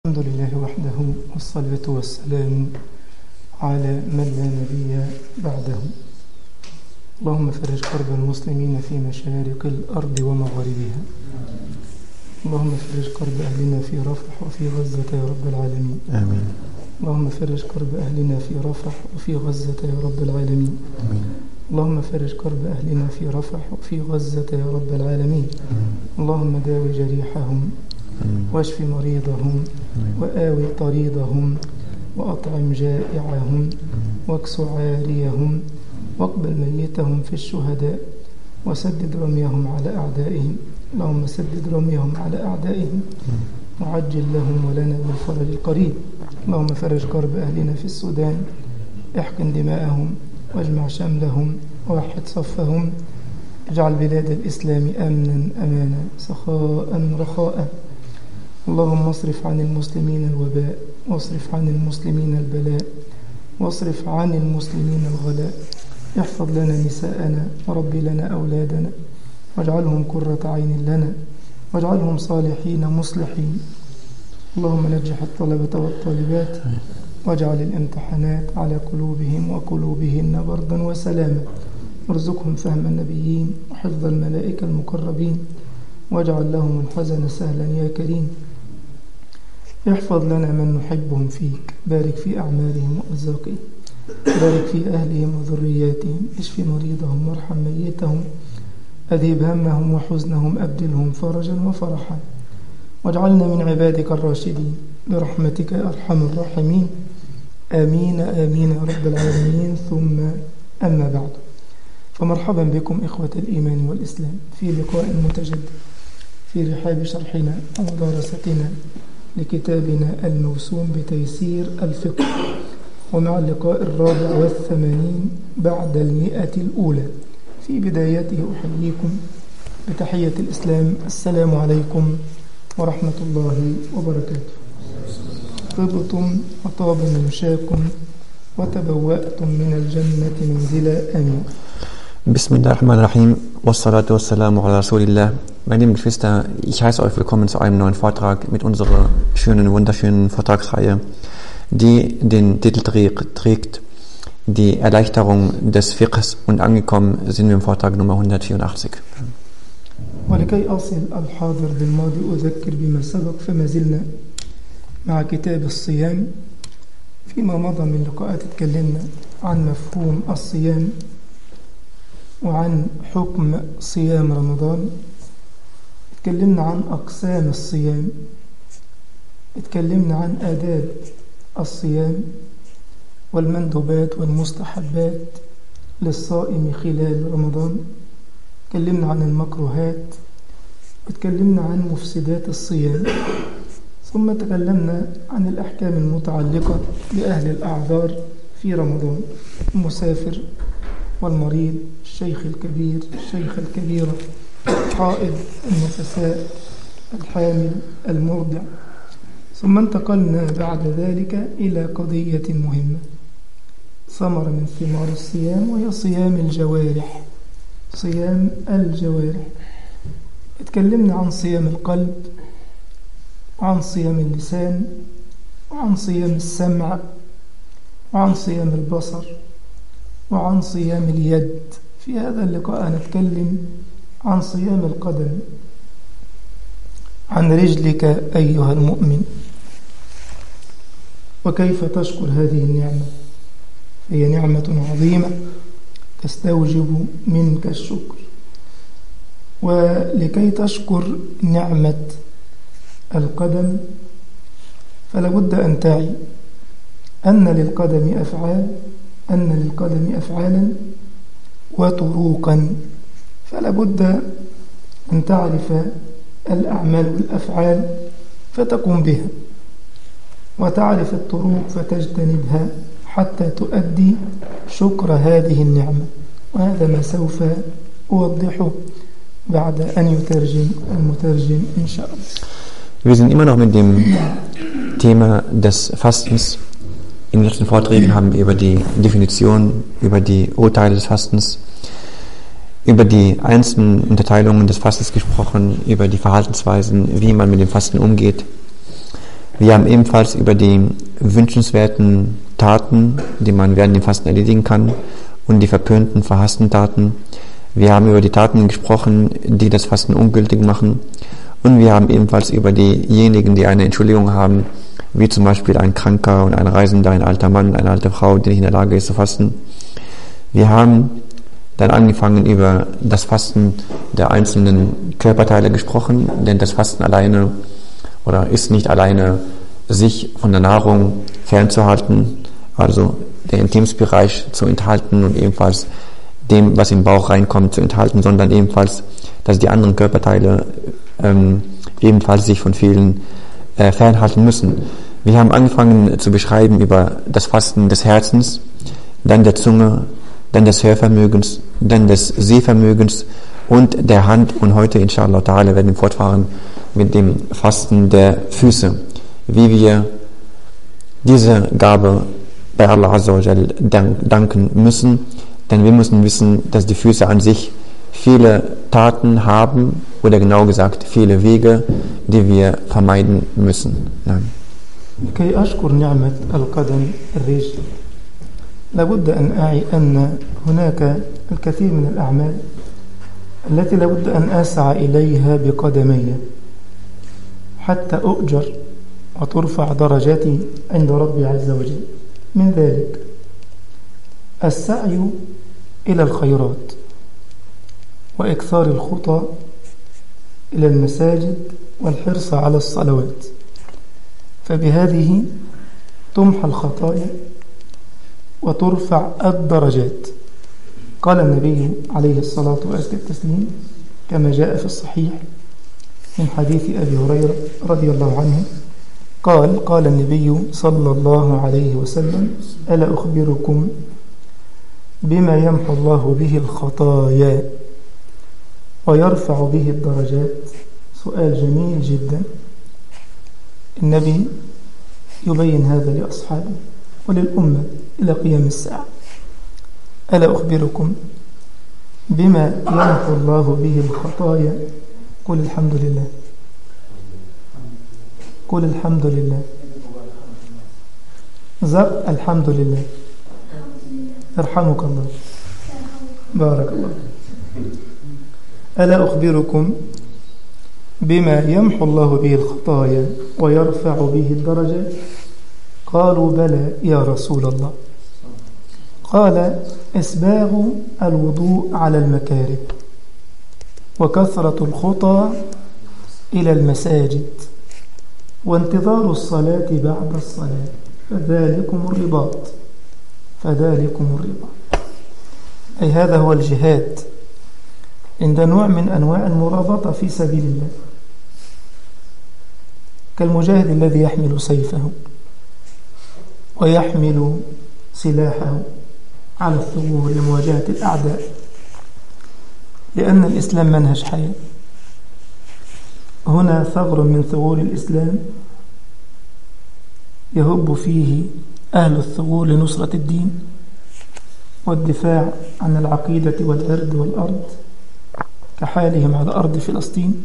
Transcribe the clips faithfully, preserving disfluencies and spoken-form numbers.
الحمد لله وحده والصلاة والسلام على من لا نبي بعده. اللهم فرج كرب المسلمين في مشارق الأرض ومغاربها. اللهم فرج كرب أهلنا في رفح وفي غزة يا رب العالمين. آمين. اللهم فرج كرب أهلنا في رفح وفي غزة يا رب العالمين. آمين. اللهم فرج كرب أهلنا في رفح وفي غزة يا رب العالمين. اللهم داوي جريحهم واشف مريضهم وآوي طريضهم وأطعم جائعهم واكس عاريهم واقبل ميتهم في الشهداء وسدد رميهم على أعدائهم. اللهم سدد رميهم على أعدائهم وعجل لهم ولنا بالفرج القريب. اللهم فرج كرب أهلنا في السودان، احقن دماءهم واجمع شملهم ووحد صفهم. اجعل بلاد الإسلام أمنا أمانا سخاء رخاء. اللهم اصرف عن المسلمين الوباء واصرف عن المسلمين البلاء واصرف عن المسلمين الغلاء. احفظ لنا نساءنا وربي لنا أولادنا واجعلهم قرة عين لنا واجعلهم صالحين مصلحين. اللهم نجح الطلبة والطالبات واجعل الامتحانات على قلوبهم وقلوبهن بردا وسلاما. وارزقهم فهم النبيين وحفظ الملائكة المقربين واجعل لهم الحزن سهلا يا كريم. احفظ لنا من نحبهم فيك، بارك في أعمالهم وأرزاقهم، بارك في أهلهم وذرياتهم، اشف مريضهم وارحم ميتهم، أذهب همهم وحزنهم، أبدلهم فرجا وفرحا. واجعلنا من عبادك الراشدين برحمتك يا أرحم الراحمين. آمين آمين يا رب العالمين. ثم أما بعد، فمرحبا بكم إخوة الإيمان والإسلام في لقاء متجدد في رحاب شرحنا ومدارستنا لكتابنا الموسوم بتيسير الفقه، ومع اللقاء الرابع والثمانين بعد المئة الأولى. في بدايته أحييكم بتحية الإسلام، السلام عليكم ورحمة الله وبركاته. طبتم وطاب ممشاكم وتبوأتم من الجنة منزلا. آمين. Bismillahirrahmanirrahim. Wassalatu wassalamu ala Rasulillah. Meine lieben Geschwister, ich heiße euch willkommen zu einem neuen Vortrag mit unserer schönen, wunderschönen Vortragsreihe, die den Titel trägt, die Erleichterung des Fiqhs, und angekommen sind wir im Vortrag Nummer hundertvierundachtzig. ولكي أصل الحاضر بالماضي أذكر بما سبق، فما زلنا مع كتاب الصيام. فيما مضى من لقاءات اتكلمنا عن مفهوم الصيام وعن حكم صيام رمضان، اتكلمنا عن أقسام الصيام، اتكلمنا عن آداب الصيام والمندوبات والمستحبات للصائم خلال رمضان، اتكلمنا عن المكروهات، اتكلمنا عن مفسدات الصيام، ثم تكلمنا عن الأحكام المتعلقة بأهل الأعذار في رمضان: المسافر والمريض، الشيخ الكبير، الشيخ الكبيرة، الحائض، النفساء، الحامل، المرضع. ثم انتقلنا بعد ذلك إلى قضية مهمة، ثمرة من ثمار الصيام، وهي صيام الجوارح. صيام الجوارح اتكلمنا عن صيام القلب وعن صيام اللسان وعن صيام السمع وعن صيام البصر وعن صيام اليد. في هذا اللقاء نتكلم عن صيام القدم، عن رجلك أيها المؤمن، وكيف تشكر هذه النعمة. هي نعمة عظيمة تستوجب منك الشكر. ولكي تشكر نعمة القدم فلا بد أن تعي أن للقدم أفعال أن للقدم أفعالا وطروقا، فلا بد أن تعرف الأعمال والأفعال فتقوم بها، وتعرف الطروق فتجتنبها حتى تؤدي شكر هذه النعمة. وهذا ما سوف أوضحه بعد أن يترجم المترجم إن شاء الله. Wir sind immer noch mit dem Thema des Fastens. In den letzten Vorträgen haben wir über die Definition, über die Urteile des Fastens, über die einzelnen Unterteilungen des Fastens gesprochen, über die Verhaltensweisen, wie man mit dem Fasten umgeht. Wir haben ebenfalls über die wünschenswerten Taten, die man während dem Fasten erledigen kann, und die verpönten, verhassten Taten. Wir haben über die Taten gesprochen, die das Fasten ungültig machen. Und wir haben ebenfalls über diejenigen, die eine Entschuldigung haben, wie zum Beispiel ein Kranker und ein Reisender, ein alter Mann, eine alte Frau, die nicht in der Lage ist zu fasten. Wir haben dann angefangen, über das Fasten der einzelnen Körperteile gesprochen, denn das Fasten alleine oder ist nicht alleine, sich von der Nahrung fernzuhalten, also den Intimsbereich zu enthalten und ebenfalls dem, was im Bauch reinkommt, zu enthalten, sondern ebenfalls, dass die anderen Körperteile ähm, ebenfalls sich von vielen äh, fernhalten müssen. Wir haben angefangen zu beschreiben über das Fasten des Herzens, dann der Zunge, dann des Hörvermögens, dann des Sehvermögens und der Hand, und heute inshallah ta'ala werden wir fortfahren mit dem Fasten der Füße, wie wir diese Gabe bei Allah Azza wa Jal danken müssen, denn wir müssen wissen, dass die Füße an sich viele Taten haben, oder genau gesagt viele Wege, die wir vermeiden müssen. Nein. كي أشكر نعمة القدم الرجل لابد أن أعي أن هناك الكثير من الأعمال التي لابد أن أسعى إليها بقدمي حتى أؤجر وترفع درجاتي عند ربي عز وجل. من ذلك السعي إلى الخيرات وإكثار الخطى إلى المساجد والحرص على الصلوات، فبهذه تمحى الخطايا وترفع الدرجات. قال النبي عليه الصلاة والسلام كما جاء في الصحيح من حديث أبي هريرة رضي الله عنه قال قال النبي صلى الله عليه وسلم: ألا أخبركم بما يمحو الله به الخطايا ويرفع به الدرجات؟ سؤال جميل جدا. النبي يبين هذا لأصحابه وللأمة إلى قيام الساعة. ألا أخبركم بما يمحو الله به الخطايا؟ قل الحمد لله، قل الحمد لله، زق الحمد لله، يرحمك الله، بارك الله. ألا أخبركم بما يمحو الله به الخطايا ويرفع به الدرجات؟ قالوا بلى يا رسول الله. قال: إسباغ الوضوء على المكاره وكثرة الخطى إلى المساجد وانتظار الصلاة بعد الصلاة، فذلكم الرباط، فذلكم الرباط. أي هذا هو الجهاد عند نوع من أنواع المرابطة في سبيل الله، كالمجاهد الذي يحمل سيفه ويحمل سلاحه على الثغور لمواجهة الأعداء، لأن الإسلام منهج حياة. هنا ثغر من ثغور الإسلام يهب فيه أهل الثغور لنصرة الدين والدفاع عن العقيدة والعرض والأرض كحالهم على أرض فلسطين.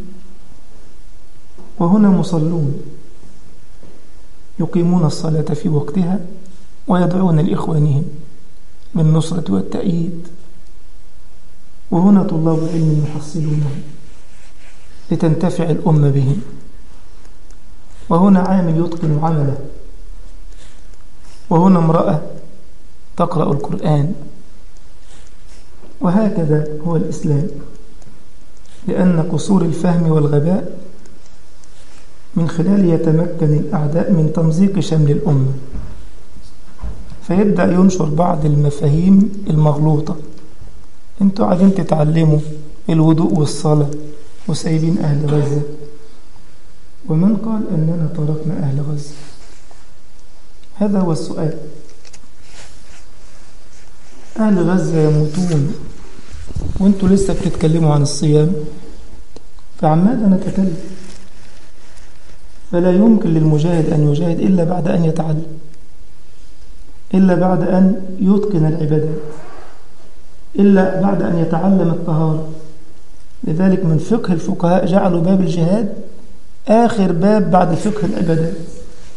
وهنا مصلون يقيمون الصلاة في وقتها ويدعون لإخوانهم بالنصرة والتأييد. وهنا طلاب علم يحصلونهم لتنتفع الأمة بهم. وهنا عامل يتقن عمله. وهنا امرأة تقرأ القرآن. وهكذا هو الإسلام، لأن قصور الفهم والغباء من خلال يتمكن الأعداء من تمزيق شمل الأمة، فيبدأ ينشر بعض المفاهيم المغلوطة. انتوا عايزين تتعلموا الوضوء والصلاة وسايبين أهل غزة. ومن قال أننا تركنا أهل غزة؟ هذا هو السؤال. أهل غزة يموتون وانتوا لسه بتتكلموا عن الصيام، فعماذا نتكلم؟ فلا يمكن للمجاهد أن يجاهد إلا بعد أن يتعلم، إلا بعد أن يتقن العبادات، إلا بعد أن يتعلم الطهارة. لذلك من فقه الفقهاء جعلوا باب الجهاد آخر باب بعد فقه العبادات،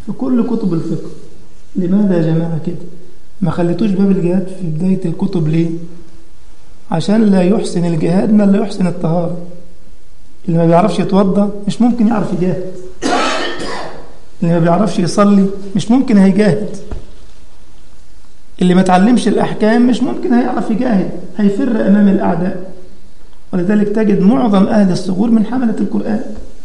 في كل كتب الفقه. لماذا يا جماعة كده؟ ما خليتوش باب الجهاد في بداية الكتب ليه؟ عشان لا يحسن الجهاد من لا يحسن الطهارة. اللي ما بيعرفش يتوضى مش ممكن يعرف يجاهد، اللي ما بيعرفش يصلي مش ممكن هيجاهد، اللي ما تعلمش الأحكام مش ممكن هيعرف يجاهد، هيفر أمام الأعداء. ولذلك تجد معظم أهل الثغور من حملة القرآن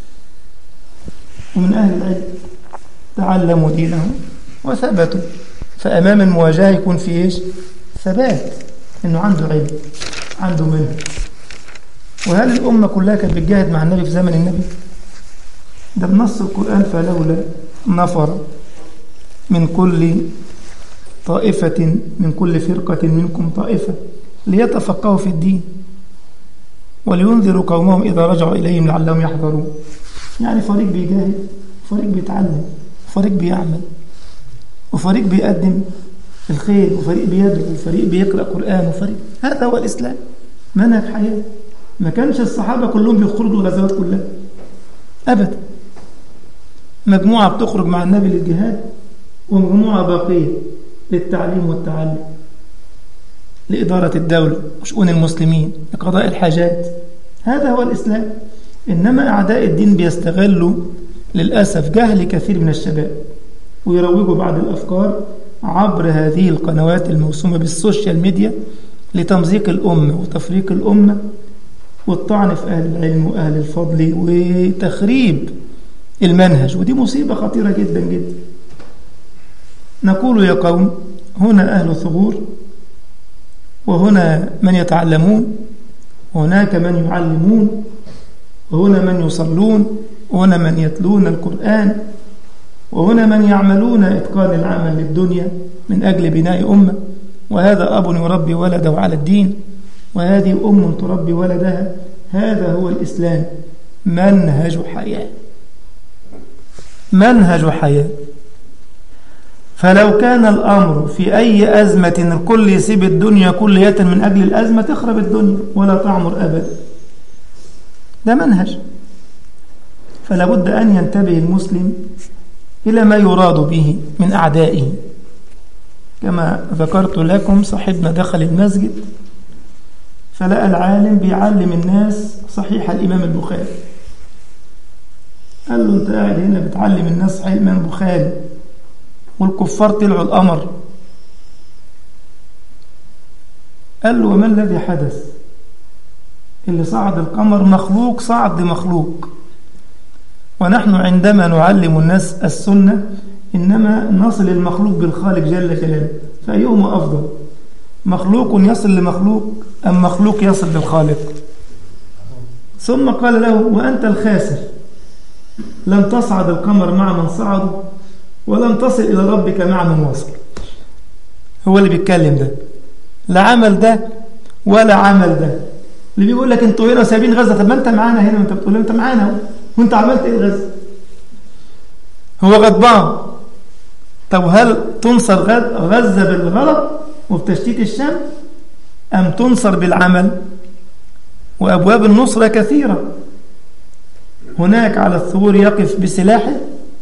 ومن أهل العلم، تعلموا دينهم وثبتوا، فأمام المواجهة يكون في إيش؟ ثبات، إنه عنده علم، عنده منهج. وهل الأمة كلها كانت بتجاهد مع النبي في زمن النبي؟ ده بنص القرآن فلولا نفر من كل طائفة من كل فرقة منكم طائفة ليتفقهوا في الدين ولينذروا قومهم إذا رجعوا إليهم لعلهم يحذرون. يعني فريق بيجاهد، فريق بيتعلم، فريق بيعمل، وفريق بيقدم الخير، وفريق بيدعو، وفريق بيقرأ قرآن، وفريق. هذا هو الإسلام، منهج حياة. ما كانش الصحابة كلهم بيخرجوا الغزوات كلها أبدا، مجموعة بتخرج مع النبي للجهاد ومجموعة باقية للتعليم والتعلم، لإدارة الدولة وشؤون المسلمين، لقضاء الحاجات. هذا هو الإسلام. إنما أعداء الدين بيستغلوا للأسف جهل كثير من الشباب ويروجوا بعض الأفكار عبر هذه القنوات الموسومة بالسوشيال ميديا لتمزيق الأمة وتفريق الأمة والطعن في أهل العلم وأهل الفضل وتخريب المنهج، ودي مصيبة خطيرة جدا جدا. نقول يا قوم هنا أهل ثغور، وهنا من يتعلمون، وهناك من يعلمون، وهنا من يصلون، وهنا من يتلون القرآن، وهنا من يعملون إتقان العمل للدنيا من أجل بناء أمة. وهذا أب يربي ولده على الدين، وهذه أم تربي ولدها. هذا هو الإسلام، منهج حياة، منهج حياة. فلو كان الأمر في أي أزمة الكل يسيب الدنيا كلية من أجل الأزمة تخرب الدنيا ولا تعمر أبدا. ده منهج. فلا بد أن ينتبه المسلم إلى ما يراد به من أعدائه. كما ذكرت لكم، صاحبنا دخل المسجد فلقى العالم بيعلم الناس صحيح الإمام البخاري. قال له أنت قاعد هنا بتعلم الناس صحيح الإمام البخاري والكفار طلعوا القمر. قال له وما الذي حدث؟ اللي صعد القمر مخلوق صعد مخلوق، ونحن عندما نعلم الناس السنة إنما نصل المخلوق بالخالق جل جلاله، فأيهما أفضل؟ مخلوق يصل لمخلوق أم مخلوق يصل للخالق؟ ثم قال له وأنت الخاسر، لن تصعد القمر مع من صعد ولن تصل إلى ربك مع من وصل. هو اللي بيتكلم ده، لا عمل ده ولا عمل ده. اللي بيقول لك انتوا هنا سايبين غزة، طب ما انت معانا هنا وانت بتقول انت معانا اهو، وانت عملت ايه غزة؟ هو غضبان. طب هل تنصر غزة بالغلط وبتشتيت الشام أم تنصر بالعمل؟ وأبواب النصرة كثيرة. هناك على الثغور يقف بسلاحه،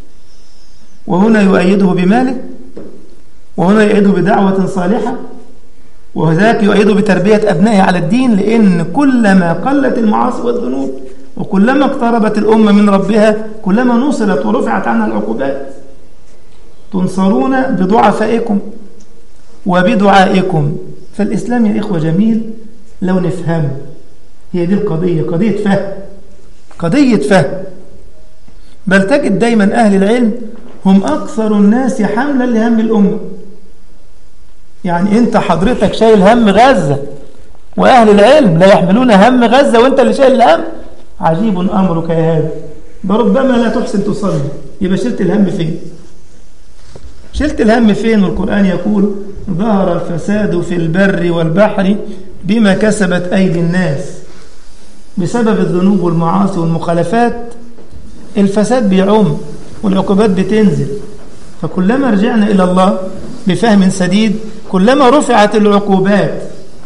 وهنا يؤيده بماله، وهنا يؤيده بدعوة صالحة، وذاك يؤيده بتربية أبنائه على الدين. لأن كلما قلت المعاصي والذنوب وكلما اقتربت الأمة من ربها كلما نصلت ورفعت عنها العقوبات. تنصرون بضعفائكم وبدعائكم. فالإسلام يا إخوة جميل لو نفهم. هي دي القضية، قضية فهم، قضية فهم. بل تجد دايما أهل العلم هم أكثر الناس حملا لهم الأمة. يعني أنت حضرتك شايل هم غزة وأهل العلم لا يحملون هم غزة وأنت اللي شايل الهم. عجيب أمرك يا هذا، بربما لا تحسن تصلي، يبقى شلت الهم فين؟ شلت الهم فين؟ والقرآن يقول ظهر الفساد في البر والبحر بما كسبت أيدي الناس. بسبب الذنوب والمعاصي والمخالفات الفساد بيعم والعقوبات بتنزل. فكلما رجعنا إلى الله بفهم سديد كلما رفعت العقوبات.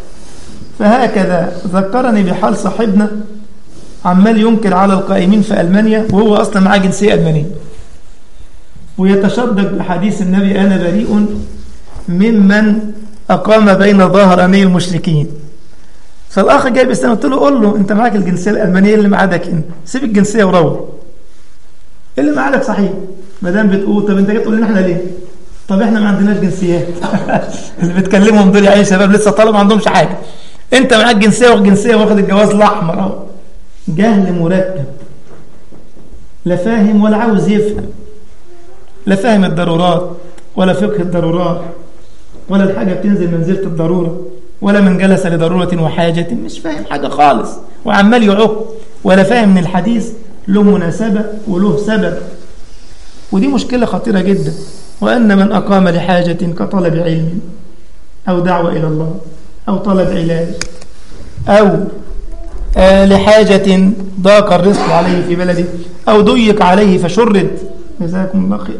فهكذا ذكرني بحال صاحبنا عمال ينكر على القائمين في ألمانيا وهو أصلا معاه جنسية ألمانية. ويتشدق بحديث النبي أنا بريء ممن أقام بين ظهراني المشركين. فالأخ جاي بيستنى، قلت له قول له أنت معاك الجنسية الألمانية اللي معادك هنا، سيب الجنسية وروح. اللي معادك صحيح، ما دام بتقول طب أنت جاي تقول لنا إحنا ليه؟ طب إحنا ما عندناش جنسيات. اللي بتكلمهم دول يا أي شباب لسه طالب ما عندهمش حاجة. أنت معاك جنسية وجنسية واخد الجواز الأحمر أهو. جهل مركب، لا فاهم ولا عاوز يفهم، لا فاهم الضرورات ولا فقه الضرورات، ولا الحاجة بتنزل منزلة الضرورة، ولا من جلس لضرورة وحاجة، مش فاهم حاجة خالص وعمال يعق، ولا فاهم ان الحديث له مناسبة وله سبب. ودي مشكلة خطيرة جدا. وأن من أقام لحاجة كطلب علم أو دعوة إلى الله أو طلب علاج أو آه لحاجة ضاق الرزق عليه في بلده أو ضيق عليه فشرد، جزاكم الله خير.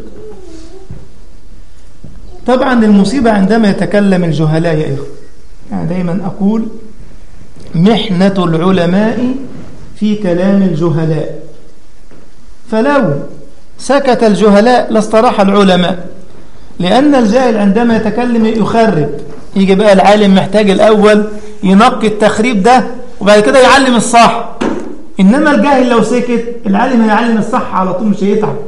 طبعا المصيبة عندما يتكلم الجهلاء يا إخوة، يعني دايما أقول محنة العلماء في كلام الجهلاء، فلو سكت الجهلاء لاستراح العلماء، لأن الجاهل عندما يتكلم يخرب. يجي بقى العالم محتاج الأول ينقي التخريب ده وبعد كده يعلم الصح. إنما الجاهل لو سكت العالم هيعلم الصح على طول، مش هيتعب.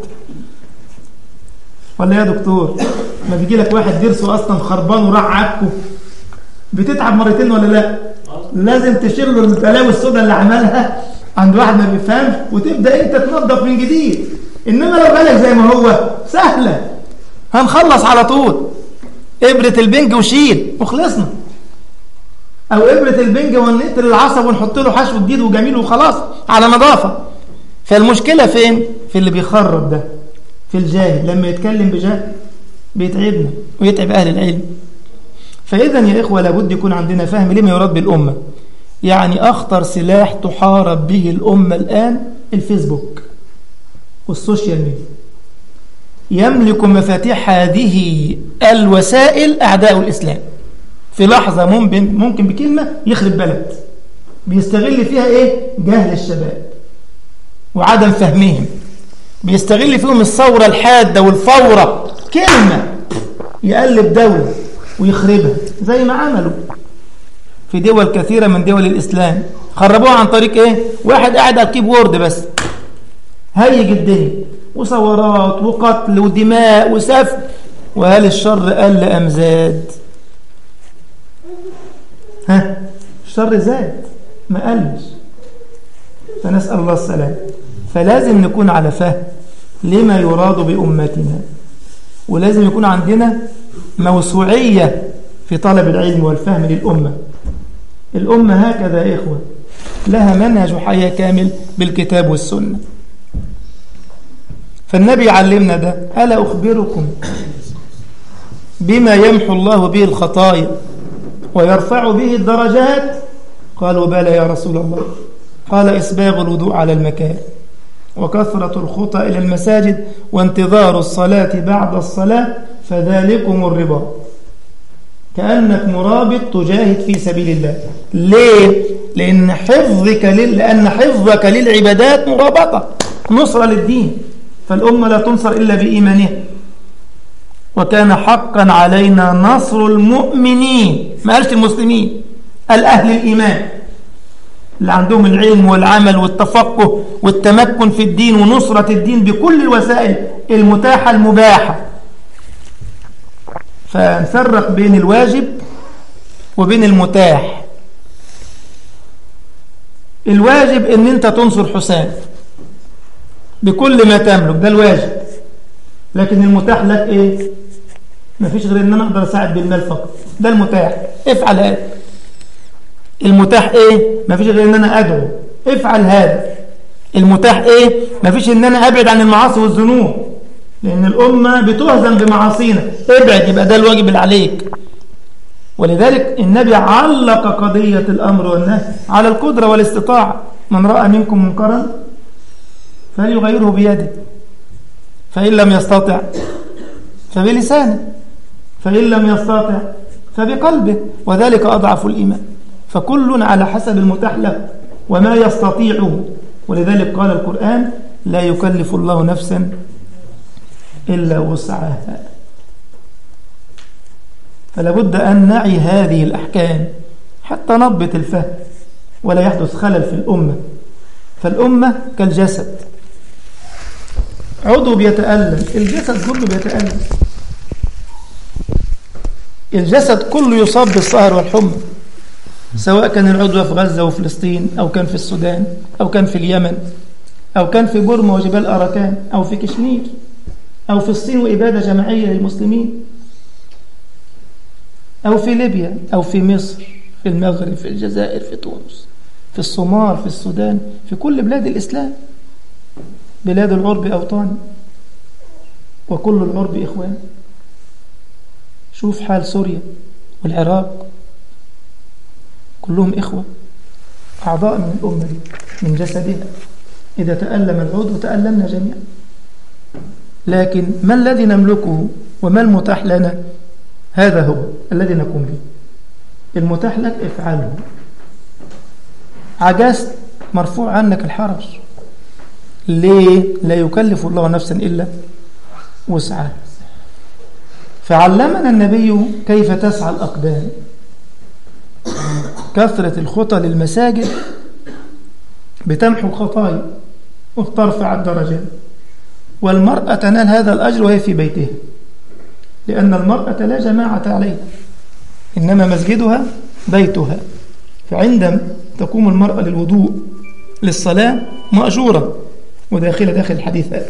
ولا يا دكتور ما بيجي لك واحد درسه أصلا خربان وراح عكه، بتتعب مرتين ولا لا؟ لازم تشيل له البلاوي السوداء اللي عملها عند واحد ما بيفهمش وتبدأ انت تنظف من جديد. انما لو بالك زي ما هو سهلة، هنخلص على طول. ابرة البنج وشيل وخلصنا، او ابرة البنج ونقتل العصب ونحط له حشو جديد وجميل وخلاص على نظافة. فالمشكلة فين؟ في اللي بيخرب ده، في الجاهل. لما يتكلم بجهل بيتعبنا ويتعب أهل العلم. فإذا يا إخوة لابد يكون عندنا فهم لما يراد بالأمة. يعني أخطر سلاح تحارب به الأمة الآن الفيسبوك والسوشيال ميديا. يملك مفاتيح هذه الوسائل أعداء الإسلام. في لحظة ممكن, ممكن بكلمة يخرب بلد، بيستغل فيها إيه؟ جهل الشباب وعدم فهمهم. بيستغل فيهم الثورة الحادة والفورة، كلمة يقلب دولة ويخربها زي ما عملوا في دول كثيرة من دول الإسلام. خربوها عن طريق إيه؟ واحد قاعد على الكيبورد بس هيج الدنيا، وثورات وقتل ودماء وسفك. وهل الشر قل أم زاد؟ ها؟ الشر زاد ما قلش. فنسأل الله السلام. فلازم نكون على فهم لما يراد بأمتنا، ولازم يكون عندنا موسوعية في طلب العلم والفهم للأمة. الأمة هكذا يا إخوة لها منهج حياة كامل بالكتاب والسنة. فالنبي علمنا ده. ألا أخبركم بما يمحو الله به الخطايا ويرفع به الدرجات؟ قالوا بلى يا رسول الله. قال إسباغ الوضوء على المكان، وكثرة الخطى إلى المساجد، وانتظار الصلاة بعد الصلاة، فذلكم الرباط. كأنك مرابط تجاهد في سبيل الله. ليه؟ لأن حفظك لل... لأن حفظك للعبادات مرابطة، نصرة للدين. فالأمة لا تنصر إلا بإيمانها. وكان حقا علينا نصر المؤمنين، ما قالش المسلمين، الأهل الإيمان اللي عندهم العلم والعمل والتفقه والتمكن في الدين ونصرة الدين بكل الوسائل المتاحة المباحة. فنفرق بين الواجب وبين المتاح. الواجب ان انت تنصر حسام بكل ما تملك، ده الواجب. لكن المتاح لك ايه؟ ما فيش غير ان انا اقدر اساعد بالمال فقط، ده المتاح، افعل هذا. المتاح ايه؟ ما فيش غير ان انا ادعو، افعل هذا. المتاح ايه؟ ما فيش ان انا ابعد عن المعاصي والذنوب، لان الامه بتهزم بمعاصينا، ابعد، يبقى ده الواجب اللي عليك. ولذلك النبي علق قضيه الامر والنهي على القدره والاستطاعه. من راى منكم منكرا فليغيره بيده، فان لم يستطع فبلسانه، فان لم يستطع فبقلبه، وذلك اضعف الايمان. فكل على حسب المتاح له وما يستطيعه. ولذلك قال القرآن: لا يكلف الله نفسا إلا وسعها. فلا بد أن نعي هذه الأحكام حتى نضبط الفهم ولا يحدث خلل في الأمة. فالأمة كالجسد، عضو بيتألم، الجسد كله بيتألم، الجسد كله يصاب بالسهر والحمى، سواء كان العضو في غزة وفلسطين، أو كان في السودان، أو كان في اليمن، أو كان في بورما وجبال أراكان، أو في كشمير، أو في الصين وإبادة جماعية للمسلمين، أو في ليبيا، أو في مصر، في المغرب، في الجزائر، في تونس، في الصومال، في السودان، في كل بلاد الإسلام، بلاد العرب أوطان، وكل العرب إخوان. شوف حال سوريا والعراق، كلهم إخوة، أعضاء من الأمة دي، من جسدها. إذا تألم العضو تألمنا جميعا. لكن ما الذي نملكه وما المتاح لنا؟ هذا هو الذي نقوم به. المتاح لك افعله. عجزت مرفوع عنك الحرج. ليه؟ لا يكلف الله نفسا إلا وسعها. فعلمنا النبي كيف تسعى الأقدام. كثرة الخطى للمساجد بتمحو الخطايا وترفع الدرجات، والمرأة تنال هذا الأجر وهي في بيتها، لأن المرأة لا جماعة عليها، إنما مسجدها بيتها. فعندما تقوم المرأة للوضوء للصلاة مأجورة، وداخلة داخل الحديث هذا.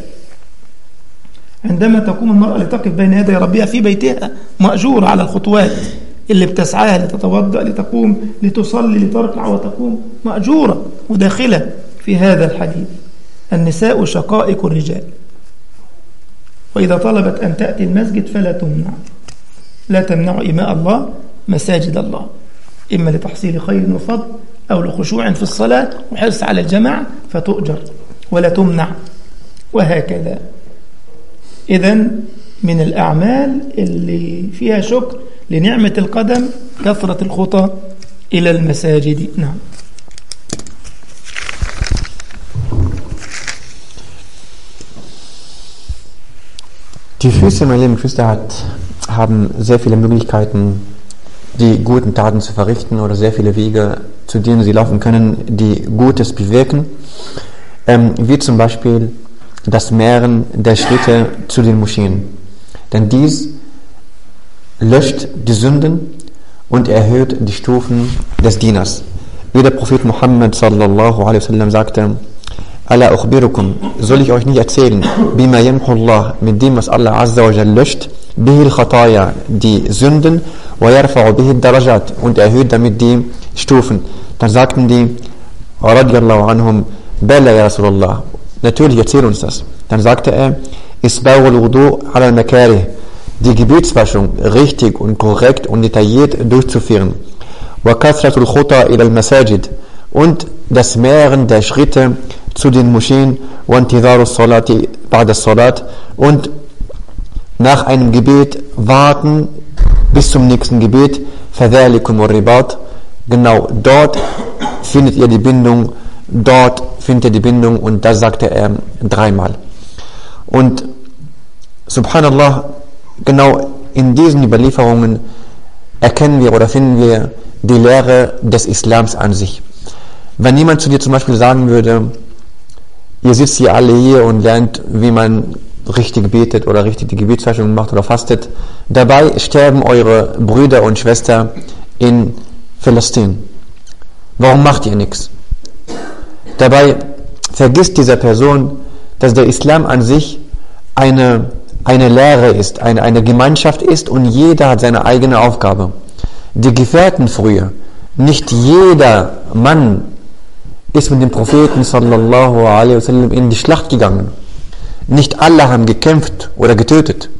عندما تقوم المرأة لتقف بين يدي ربها في بيتها مأجورة على الخطوات اللي بتسعاها، لتتوضأ، لتقوم، لتصلي، لتركع وتقوم، مأجورة وداخلة في هذا الحديث. النساء شقائق الرجال، وإذا طلبت أن تأتي المسجد فلا تمنع. لا تمنع إماء الله مساجد الله، إما لتحصيل خير وفضل أو لخشوع في الصلاة وحرص على الجماعة فتؤجر ولا تمنع، وهكذا. إذن من الأعمال اللي فيها شكر لنعمة القدم كثرة الخطى إلى المساجد. نعم. Die Füße, meine lieben Geschwister, hat, haben sehr viele Möglichkeiten, die guten Taten zu verrichten, oder sehr viele Wege, zu denen sie laufen können, die Gutes bewirken, ähm, wie zum Beispiel das Mehren der Schritte zu den Moscheen. Denn dies löscht die Sünden und erhöht die Stufen des Dieners. Wie der Prophet Muhammad sallallahu alaihi wasallam sagte: Ala ukhbirukum, soll ich euch nicht erzählen, bima yamhullah, mit dem, was Allah azza wa jalla löscht, bihil khataya, die Sünden, wa yarfa'u bihil darajat, und erhöht damit die Stufen. Dann sagten die radiyallahu anhum: Bala ya Rasulullah, natürlich, erzähl uns das. Dann sagte er: Isbagul wudu ala al-makarih, die Gebetswaschung richtig und korrekt und detailliert durchzuführen. Wa kathratul khuta ila al-masajid, und das Mehren der Schritte zu den Moscheen, wa intidharu salati ba'da salat, und nach einem Gebet warten bis zum nächsten Gebet. Fadhalikum ar-ribat, genau dort findet ihr die Bindung, dort findet ihr die Bindung, und das sagte er dreimal. Und subhanallah, genau in diesen Überlieferungen erkennen wir oder finden wir die Lehre des Islams an sich. Wenn jemand zu dir zum Beispiel sagen würde: Ihr sitzt hier alle hier und lernt, wie man richtig betet oder richtig die Gebetswaschung macht oder fastet, dabei sterben eure Brüder und Schwestern in Palästina. Warum macht ihr nichts? Dabei vergisst dieser Person, dass der Islam an sich eine, eine Lehre ist, eine, eine Gemeinschaft ist, und jeder hat seine eigene Aufgabe. Die Gefährten früher, nicht jeder Mann ist mit dem Propheten sallallahu alaihi wasallam in die Schlacht gegangen. Nicht alle haben gekämpft oder getötet.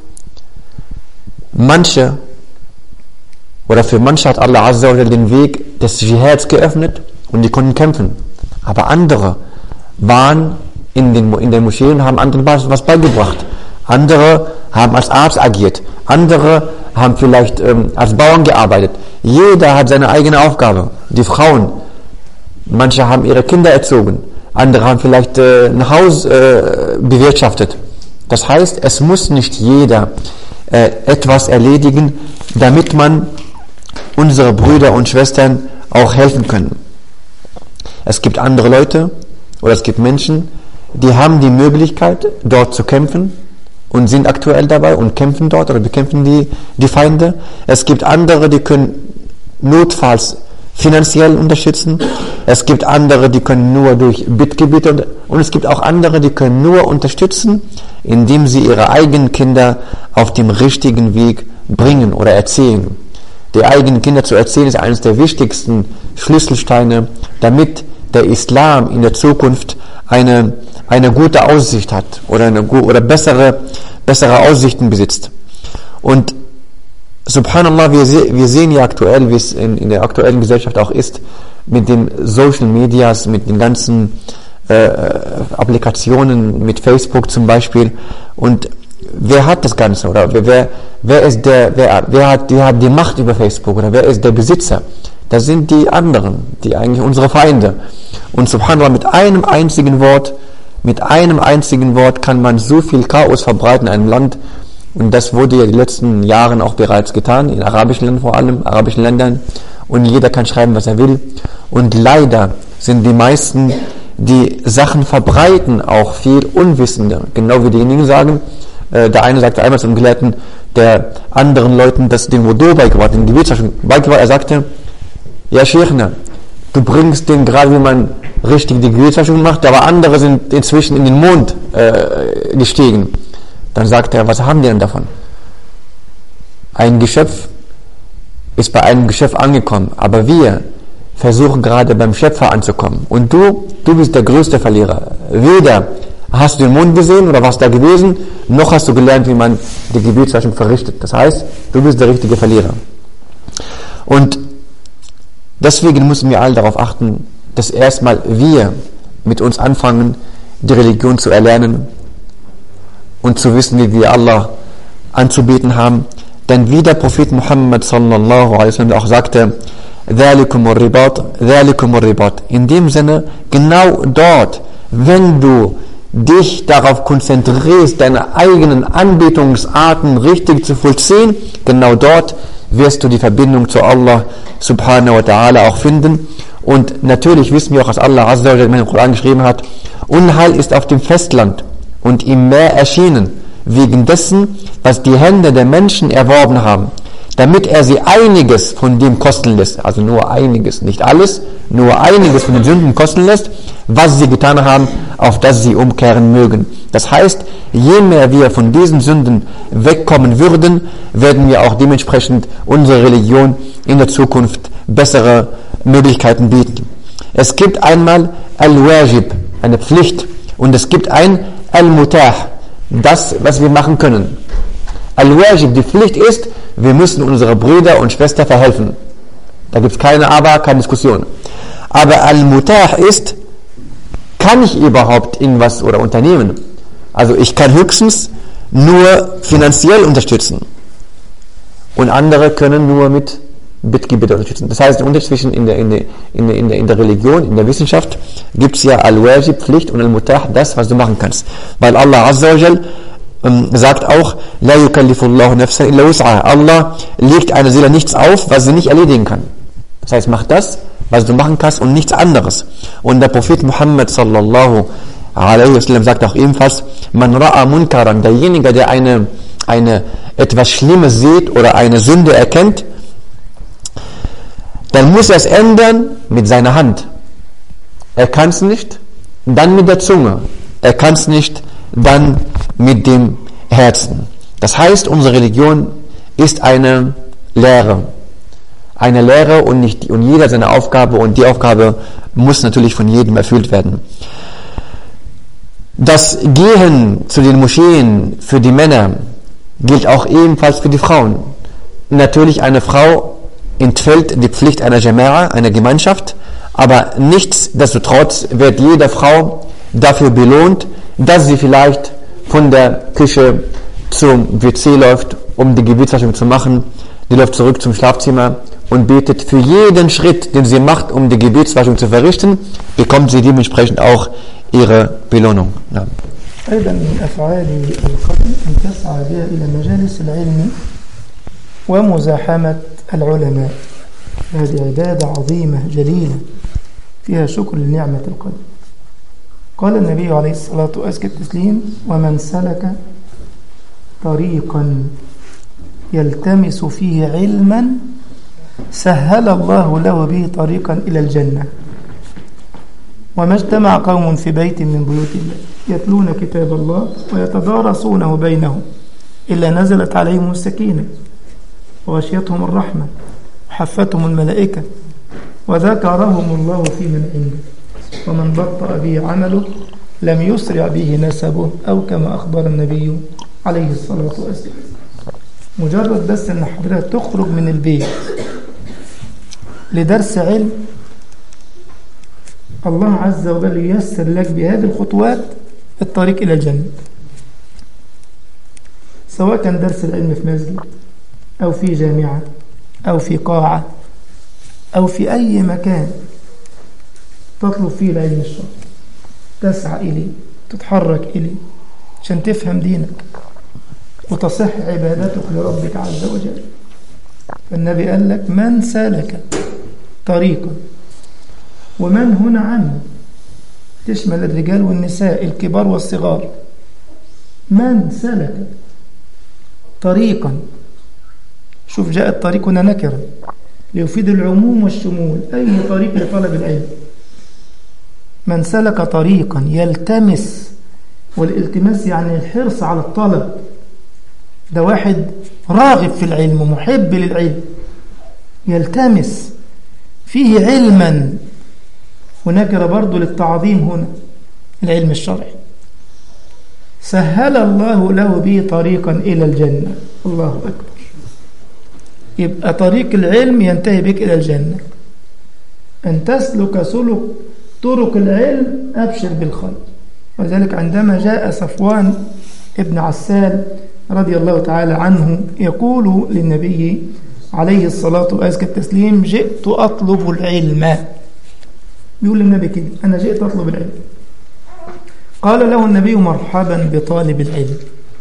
Manche, oder für manche hat Allah azza wa jalla den Weg des Jihads geöffnet und die konnten kämpfen. Aber andere waren in den, in den Moscheen und haben anderen was beigebracht. Andere haben als Arzt agiert. Andere haben vielleicht ähm, als Bauern gearbeitet. Jeder hat seine eigene Aufgabe. Die Frauen, manche haben ihre Kinder erzogen. Andere haben vielleicht äh, ein Haus äh, bewirtschaftet. Das heißt, es muss nicht jeder äh, etwas erledigen, damit man unsere Brüder und Schwestern auch helfen können. Es gibt andere Leute oder es gibt Menschen, die haben die Möglichkeit, dort zu kämpfen und sind aktuell dabei und kämpfen dort oder bekämpfen die, die Feinde. Es gibt andere, die können notfalls finanziell unterstützen. Es gibt andere, die können nur durch Bittgebete und es gibt auch andere, die können nur unterstützen, indem sie ihre eigenen Kinder auf dem richtigen Weg bringen oder erziehen. Die eigenen Kinder zu erziehen ist eines der wichtigsten Schlüsselsteine, damit der Islam in der Zukunft eine, eine gute Aussicht hat oder, eine, oder bessere, bessere Aussichten besitzt. Und subhanallah, wir, se- wir sehen ja aktuell, wie es in, in der aktuellen Gesellschaft auch ist, mit den Social Medias, mit den ganzen äh, Applikationen, mit Facebook zum Beispiel. Und wer hat das Ganze? Oder wer, wer ist der, wer, wer hat, wer hat die Macht über Facebook? Oder wer ist der Besitzer? Das sind die anderen, die eigentlich unsere Feinde. Und subhanallah, mit einem einzigen Wort, mit einem einzigen Wort kann man so viel Chaos verbreiten in einem Land. Und das wurde ja in den letzten Jahren auch bereits getan, in arabischen Ländern vor allem, arabischen Ländern. Und jeder kann schreiben, was er will. Und leider sind die meisten, die Sachen verbreiten, auch viel unwissender. Genau wie diejenigen sagen, äh, der eine sagte einmal zum Gelehrten, der anderen Leuten das den Wudu beigebracht, den Gebetswaschen beigebracht, er sagte, ja Scheikhna, du bringst denen gerade, wie man richtig die Gebetswaschung macht, aber andere sind inzwischen in den Mond äh, gestiegen. Dann sagt er, was haben die denn davon? Ein Geschöpf ist bei einem Geschöpf angekommen, aber wir versuchen gerade beim Schöpfer anzukommen. Und du, du bist der größte Verlierer. Weder hast du den Mond gesehen oder warst da gewesen, noch hast du gelernt, wie man die Gebetswaschung verrichtet. Das heißt, du bist der richtige Verlierer. Und deswegen müssen wir alle darauf achten, dass erstmal wir mit uns anfangen, die Religion zu erlernen und zu wissen, wie wir Allah anzubeten haben. Denn wie der Prophet Muhammad sallallahu alaihi wasallam auch sagte, ذَلِكُمُ الرِّبَاطِ ذَلِكُمُ الرِّبَاطِ. In dem Sinne, genau dort, wenn du dich darauf konzentrierst, deine eigenen Anbetungsarten richtig zu vollziehen, genau dort wirst du die Verbindung zu Allah subhanahu wa ta'ala auch finden. Und natürlich wissen wir auch, dass Allah azza wa jalla im Koran geschrieben hat, Unheil ist auf dem Festland und im Meer erschienen, wegen dessen, was die Hände der Menschen erworben haben, damit er sie einiges von dem kosten lässt, also nur einiges, nicht alles, nur einiges von den Sünden kosten lässt, was sie getan haben, auf das sie umkehren mögen. Das heißt, je mehr wir von diesen Sünden wegkommen würden, werden wir auch dementsprechend unsere Religion in der Zukunft bessere Möglichkeiten bieten. Es gibt einmal Al-Wajib, eine Pflicht, und es gibt ein Al-Mutah, das, was wir machen können. Al-Wajib, die Pflicht ist, wir müssen unsere Brüder und Schwestern verhelfen. Da gibt es keine Aber, keine Diskussion. Aber Al-Mutah ist, kann ich überhaupt irgendwas oder unternehmen? Also ich kann höchstens nur finanziell unterstützen. Und andere können nur mit Bittgebet unterstützen. Das heißt, der Unterschied zwischen in der, in der, in der, in der, in der Religion, in der Wissenschaft, gibt es ja Al-Wajib, Pflicht, und Al-Mutah, das, was du machen kannst. Weil Allah azza wa jal ähm, sagt auch, La yukallifullahu nafsan illa wus'aha. Allah legt einer Seele nichts auf, was sie nicht erledigen kann. Das heißt, mach das, was du machen kannst, und nichts anderes. Und der Prophet Muhammad sallallahu alaihi wasallam sagt auch ebenfalls, Man ra'a munkaran, derjenige, der eine, eine etwas Schlimmes sieht oder eine Sünde erkennt, dann muss er es ändern mit seiner Hand. Er kann es nicht, dann mit der Zunge. Er kann es nicht, dann mit dem Herzen. Das heißt, unsere Religion ist eine Lehre. Eine Lehre und, nicht, und jeder seine Aufgabe, und die Aufgabe muss natürlich von jedem erfüllt werden. Das Gehen zu den Moscheen für die Männer gilt auch ebenfalls für die Frauen. Natürlich, eine Frau entfällt die Pflicht einer Jama'a, einer Gemeinschaft, aber nichtsdestotrotz wird jede Frau dafür belohnt, dass sie vielleicht von der Küche zum W C läuft, um die Gebetswaschung zu machen, die läuft zurück zum Schlafzimmer und betet. Für jeden Schritt, den sie macht, um die Gebetswaschung zu verrichten, bekommt sie dementsprechend auch ihre Belohnung. Ja. أيضا من أفعال القلب أن تسعى بها إلى مجالس العلم ومزاحمة العلماء. هذه عبادة عظيمة جليلة فيها شكر لنعمة القلب. قال النبي عليه الصلاة والتسليم: ومن سلك طريقا يلتمس فيه علما سهل الله له به طريقا إلى الجنة. وما اجتمع قوم في بيت من بيوت الله يتلون كتاب الله ويتدارسونه بينهم إلا نزلت عليهم السكينة وغشيتهم الرحمة وحفتهم الملائكة وذكرهم الله في من عنده ومن بطأ به عمله لم يسرع به نسبه، أو كما أخبر النبي عليه الصلاة والسلام. مجرد بس أن حضرتك تخرج من البيت لدرس علم، الله عز وجل ييسر لك بهذه الخطوات الطريق إلى الجنة، سواء كان درس العلم في مسجد أو في جامعة أو في قاعة أو في أي مكان تطلب فيه العلم الشرعي، تسعى إليه، تتحرك إليه عشان تفهم دينك وتصح عبادتك لربك عز وجل. فالنبي قال لك: من سلك طريقا، ومن هنا عام تشمل الرجال والنساء، الكبار والصغار. من سلك طريقا، شوف جاء الطريق هنا نكرة ليفيد العموم والشمول، أي طريق لطلب العلم. من سلك طريقا يلتمس، والالتماس يعني الحرص على الطلب، ده واحد راغب في العلم ومحب للعلم، يلتمس فيه علما، ونكر برضو للتعظيم هنا العلم الشرعي، سهل الله له به طريقا إلى الجنة. الله أكبر. يبقى طريق العلم ينتهي بك إلى الجنة. أن تسلك سلك طرق العلم أبشر بالخير. وذلك عندما جاء صفوان ابن عسال رضي الله تعالى عنه يقول للنبي عليه الصلاة والتسليم: جئت أطلب العلم. بيقول للنبي كده: أنا جئت أطلب العلم. قال له النبي: مرحبا بطالب العلم،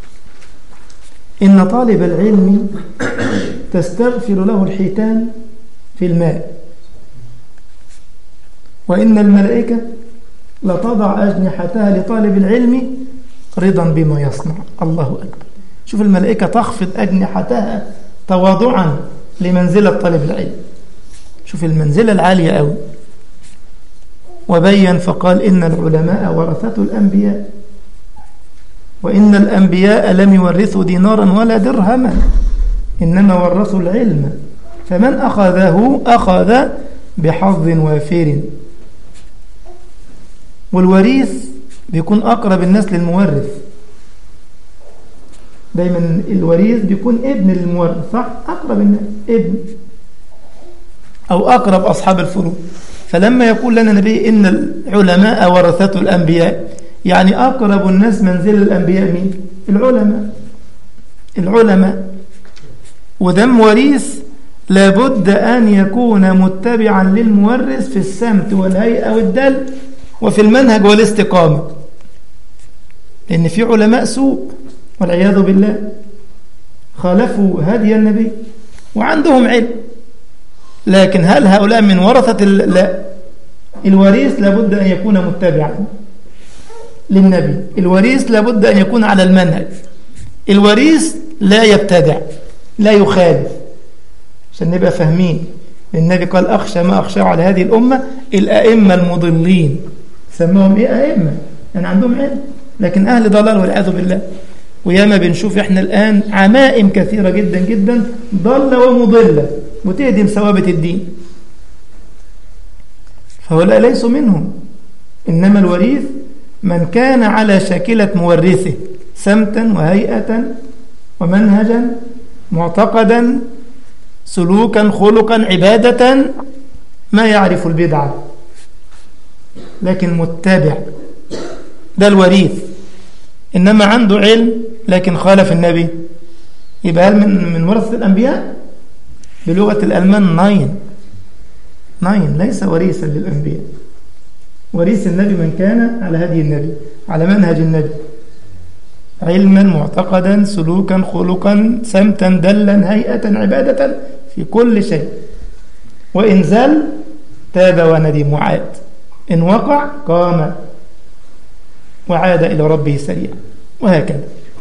إن طالب العلم تستغفر له الحيتان في الماء، وإن الملائكة لتضع أجنحتها لطالب العلم رضا بما يصنع. الله أكبر. شوف الملائكة تخفض أجنحتها تواضعا لمنزلة طالب العلم. شوف المنزلة العالية أوي. وبين فقال: إن العلماء ورثة الأنبياء، وإن الأنبياء لم يورثوا دينارا ولا درهما، إنما ورثوا العلم، فمن أخذه أخذ بحظ وافر. والوريث بيكون أقرب الناس للمورث، دايما الوريث بيكون ابن للمورث، صح؟ أقرب الناس ابن أو أقرب أصحاب الفروض. فلما يقول لنا النبي إن العلماء ورثة الأنبياء، يعني أقرب الناس منزل الأنبياء مين؟ العلماء. العلماء ودم وريث لابد أن يكون متبعا للمورث في السمت والهيئة والدل وفي المنهج والاستقامة، لأن في علماء سوء والعياذ بالله خالفوا هدي النبي وعندهم علم، لكن هل هؤلاء من ورثة؟ لا. الوريث لابد أن يكون متبعا للنبي، الوريث لابد أن يكون على المنهج، الوريث لا يبتدع لا يخالف، عشان نبقى فاهمين. النبي قال: أخشى ما أخشى على هذه الأمة الأئمة المضلين. سموهم إيه؟ أئمة، يعني عندهم علم لكن أهل ضلال والعياذ بالله. وياما بنشوف إحنا الآن عمائم كثيرة جدا جدا ضالة ومضلة وتهدم ثوابت الدين، فهؤلاء ليسوا منهم. إنما الوريث من كان على شاكلة مورثه سمتا وهيئة ومنهجا معتقدا سلوكا خلقا عبادة، ما يعرف البدعة لكن متبع، ده الوريث. إنما عنده علم لكن خالف النبي، يبقى هل من من ورثة الأنبياء؟ بلغة الألمان ناين ناين ليس وريثا للأنبياء. وريث النبي من كان على هدي النبي على منهج النبي علما معتقدا سلوكا خلقا سمتا دلا هيئة عبادة في كل شيء. وإن زل تاب وندم وعاد، إن وقع قام وعاد إلى ربه سريعا، وهكذا.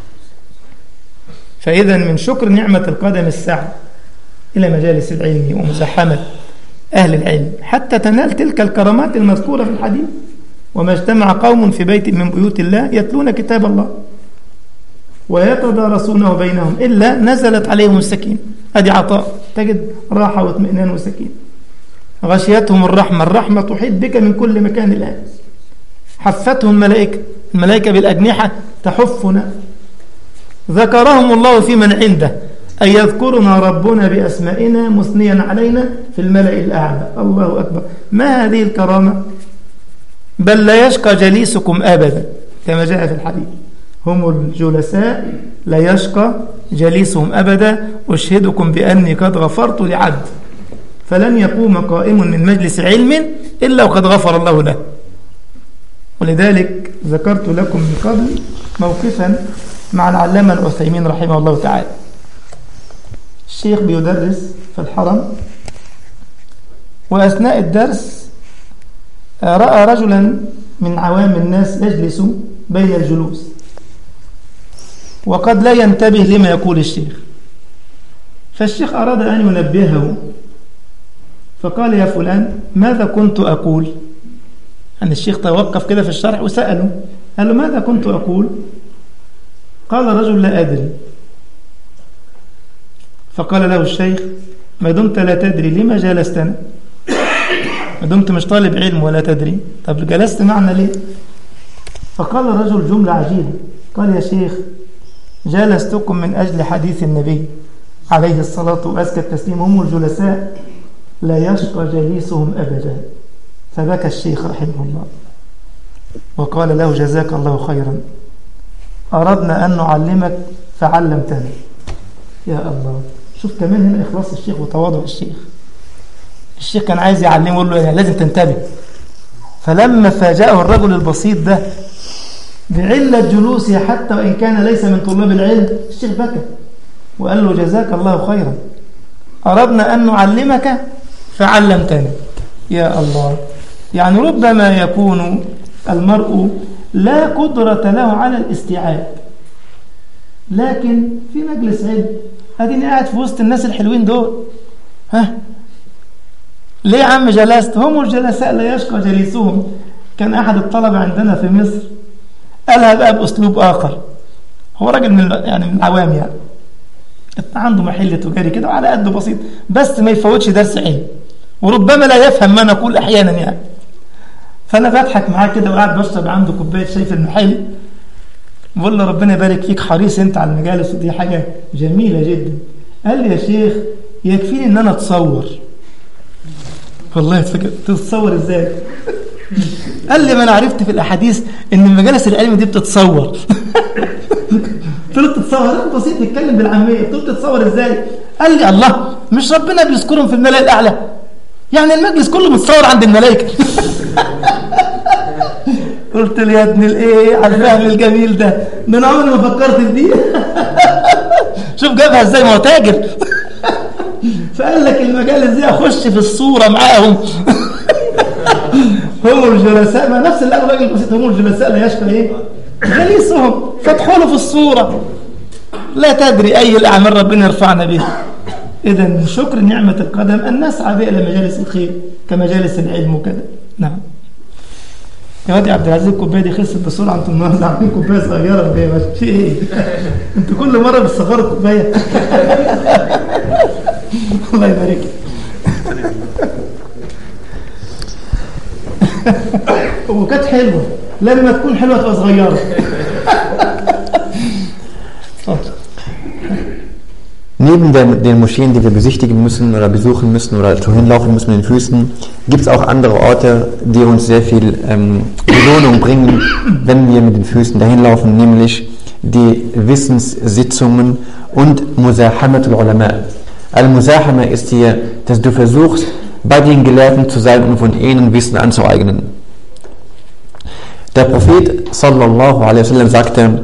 فإذا من شكر نعمة القدم السعي إلى مجالس العلم ومزاحمة أهل العلم حتى تنال تلك الكرامات المذكورة في الحديث. وما اجتمع قوم في بيت من بيوت الله يتلون كتاب الله ويتدارسونه بينهم إلا نزلت عليهم السكينة. أدي عطاء، تجد راحة واطمئنان وسكينة. غشيتهم الرحمة، الرحمة تحيط بك من كل مكان الآن. حفتهم الملائكة، الملائكة بالأجنحة تحفنا. ذكرهم الله في من عنده، أن يذكرنا ربنا بأسمائنا مثنيا علينا في الملأ الأعلى. الله أكبر، ما هذه الكرامة؟ بل لا يشقى جليسكم أبدا كما جاء في الحديث، هم الجلساء لا يشقى جليسهم أبدا. أشهدكم بأني قد غفرت لعبد فلن يقوم قائم من مجلس علم إلا وقد غفر الله له. ولذلك ذكرت لكم من قبل موقفا مع العلامة العثيمين رحمه الله تعالى. الشيخ بيدرس في الحرم، وأثناء الدرس رأى رجلا من عوام الناس يجلس بين الجلوس وقد لا ينتبه لما يقول الشيخ، فالشيخ أراد أن ينبهه فقال: يا فلان ماذا كنت أقول؟ أن الشيخ توقف كده في الشرح وسأله، قال له: ماذا كنت أقول؟ قال الرجل: لا أدري. فقال له الشيخ: ما دمت لا تدري لما جلستنا؟ ما دمت مش طالب علم ولا تدري، طب جلست معنا ليه؟ فقال الرجل جملة عجيبة، قال: يا شيخ جلستكم من أجل حديث النبي عليه الصلاة وأزكى التسليم، هم الجلساء لا يشقى جليسهم أبدا. فبكى الشيخ رحمه الله وقال له: جزاك الله خيرا، أردنا أن نعلمك فعلمتنا. يا الله، شوف كمان هنا إخلاص الشيخ وتواضع الشيخ. الشيخ كان عايز يعلمه يقول له يعني لازم تنتبه. فلما فاجأه الرجل البسيط ده بعلة جلوسه حتى وإن كان ليس من طلاب العلم، الشيخ بكى وقال له: جزاك الله خيرا، أردنا أن نعلمك فعلمتنا. يا الله، يعني ربما يكون المرء لا قدرة له على الاستيعاب، لكن في مجلس علم أديني قاعد في وسط الناس الحلوين دول، ها ليه يا عم جلست؟ هم الجلساء لا يشقى جليسهم. كان أحد الطلبة عندنا في مصر قالها بقى بأسلوب آخر، هو راجل من يعني من العوام، يعني عنده محل تجاري كده وعلى قده بسيط، بس ما يفوتش درس علم وربما لا يفهم ما نقول أحيانا يعني. فأنا بضحك معاه كده وقاعد بشرب عنده كوباية شاي في المحل، بقول له: ربنا يبارك فيك، حريص أنت على المجالس ودي حاجة جميلة جدا. قال لي: يا شيخ يكفيني إن أنا أتصور. والله تتصور إزاي؟ قال لي: ما أنا عرفت في الأحاديث إن المجالس العلم دي بتتصور. قلت له: تتصور؟ بسيط، نتكلم بالعامية. قلت له: تتصور إزاي؟ قال لي: الله، مش ربنا بيذكرهم في الملأ الأعلى؟ يعني المجلس كله متصور عند الملائكة. قلت له: يا ابن الايه على الفهم الجميل ده، ده انا عمري ما فكرت في دي. شوف جابها ازاي، ما هو تاجر. فقال لك المجالس دي اخش في الصورة معاهم. هم الجلساء، ما نفس اللي قال الراجل البسيط، هم الجلساء لا يشقى ايه جليسهم، فتحوا له في الصورة. لا تدري اي الاعمال ربنا يرفعنا بها. اذا من شكر نعمة القدم ان نسعى بها الى مجالس الخير كمجالس العلم وكذا. نعم يا واد عبد العزيز، الكوبايه دي خلصت بسرعه، انتم النهارده عاملين كوبايه صغيره ولا في ايه؟ انتوا كل مره بتصغروا الكوبايه. الله يبارك. وكانت حلوه، لما تكون حلوه تبقى صغيره. Neben der, den Moscheen, die wir besichtigen müssen oder besuchen müssen oder hinlaufen müssen mit den Füßen, gibt es auch andere Orte, die uns sehr viel ähm, Belohnung bringen, wenn wir mit den Füßen dahin laufen, nämlich die Wissenssitzungen und Muzahamat al-Ulama. Al-Muzahama ist hier, dass du versuchst, bei den Gelehrten zu sein und von ihnen Wissen anzueignen. Der Prophet sallallahu alaihi wasallam sagte: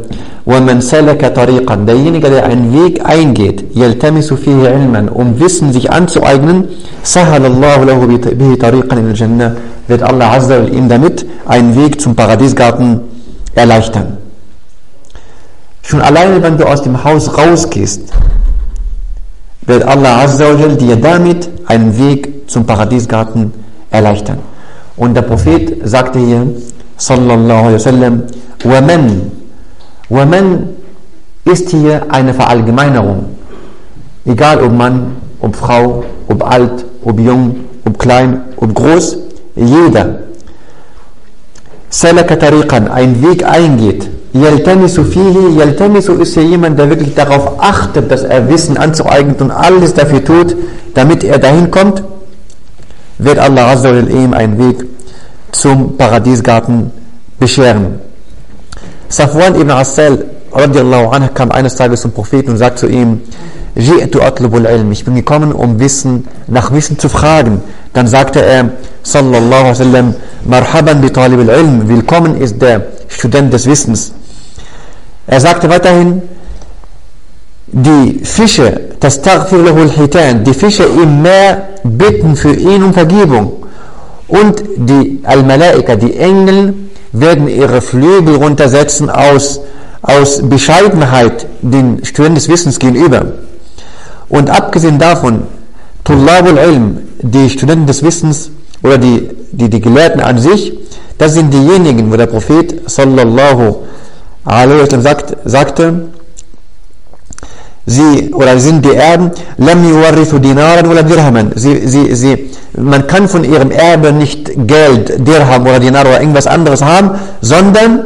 وَمَنْ سَلَكَ طَرِيقًا, derjenige, der einen Weg eingeht, يَلْتَمِسُ فِيهِ عِلْمًا, um Wissen sich anzueignen, سَهَلَ اللَّهُ لَهُ بِهِ طَرِيقًا إِلَى الْجَنَّةِ, wird Allah Azza wa Jalla ihm damit einen Weg zum Paradiesgarten erleichtern. Schon alleine, wenn du aus dem Haus rausgehst, wird Allah Azza wa Jalla dir damit einen Weg zum Paradiesgarten erleichtern. Und der Prophet sagte hier, sallallahu alaihi wasallam, وَمَنْ وَمَنْ ist hier eine Verallgemeinerung. Egal ob Mann, ob Frau, ob alt, ob jung, ob klein, ob groß, jeder. Salaka tariqan, ein Weg eingeht. Yaltamisu fihi, yaltamisu ist hier jemand, der wirklich darauf achtet, dass er Wissen anzueignen und alles dafür tut, damit er dahin kommt, wird Allah Azza wa Jalla ihm einen Weg zum Paradiesgarten bescheren. Safwan ibn Assal radiallahu anhu kam eines Tages zum Propheten und sagte zu ihm, Ji'tu atlubul ilm, ich bin gekommen, um Wissen, nach Wissen zu fragen. Dann sagte er, sallallahu alaihi wasallam, marhaban bi talibul ilm, willkommen ist der Student des Wissens. Er sagte weiterhin, die Fische, tastaghfir lahu al-hitan, die Fische im Meer bitten für ihn um Vergebung. Und die Al-Malaika, die Engel, werden ihre Flügel runtersetzen aus, aus Bescheidenheit den Studenten des Wissens gegenüber. Und abgesehen davon, Tullabul Ilm, die Studenten des Wissens oder die, die, die Gelehrten an sich, das sind diejenigen, wo der Prophet sallallahu alaihi wasallam sagt, sagte, sie oder sind die Erben, lam yuwarrithu dinaran wala dirhaman. Sie, sie, sie, man kann von ihrem Erbe nicht Geld, Dirham oder Dinar oder irgendwas anderes haben, sondern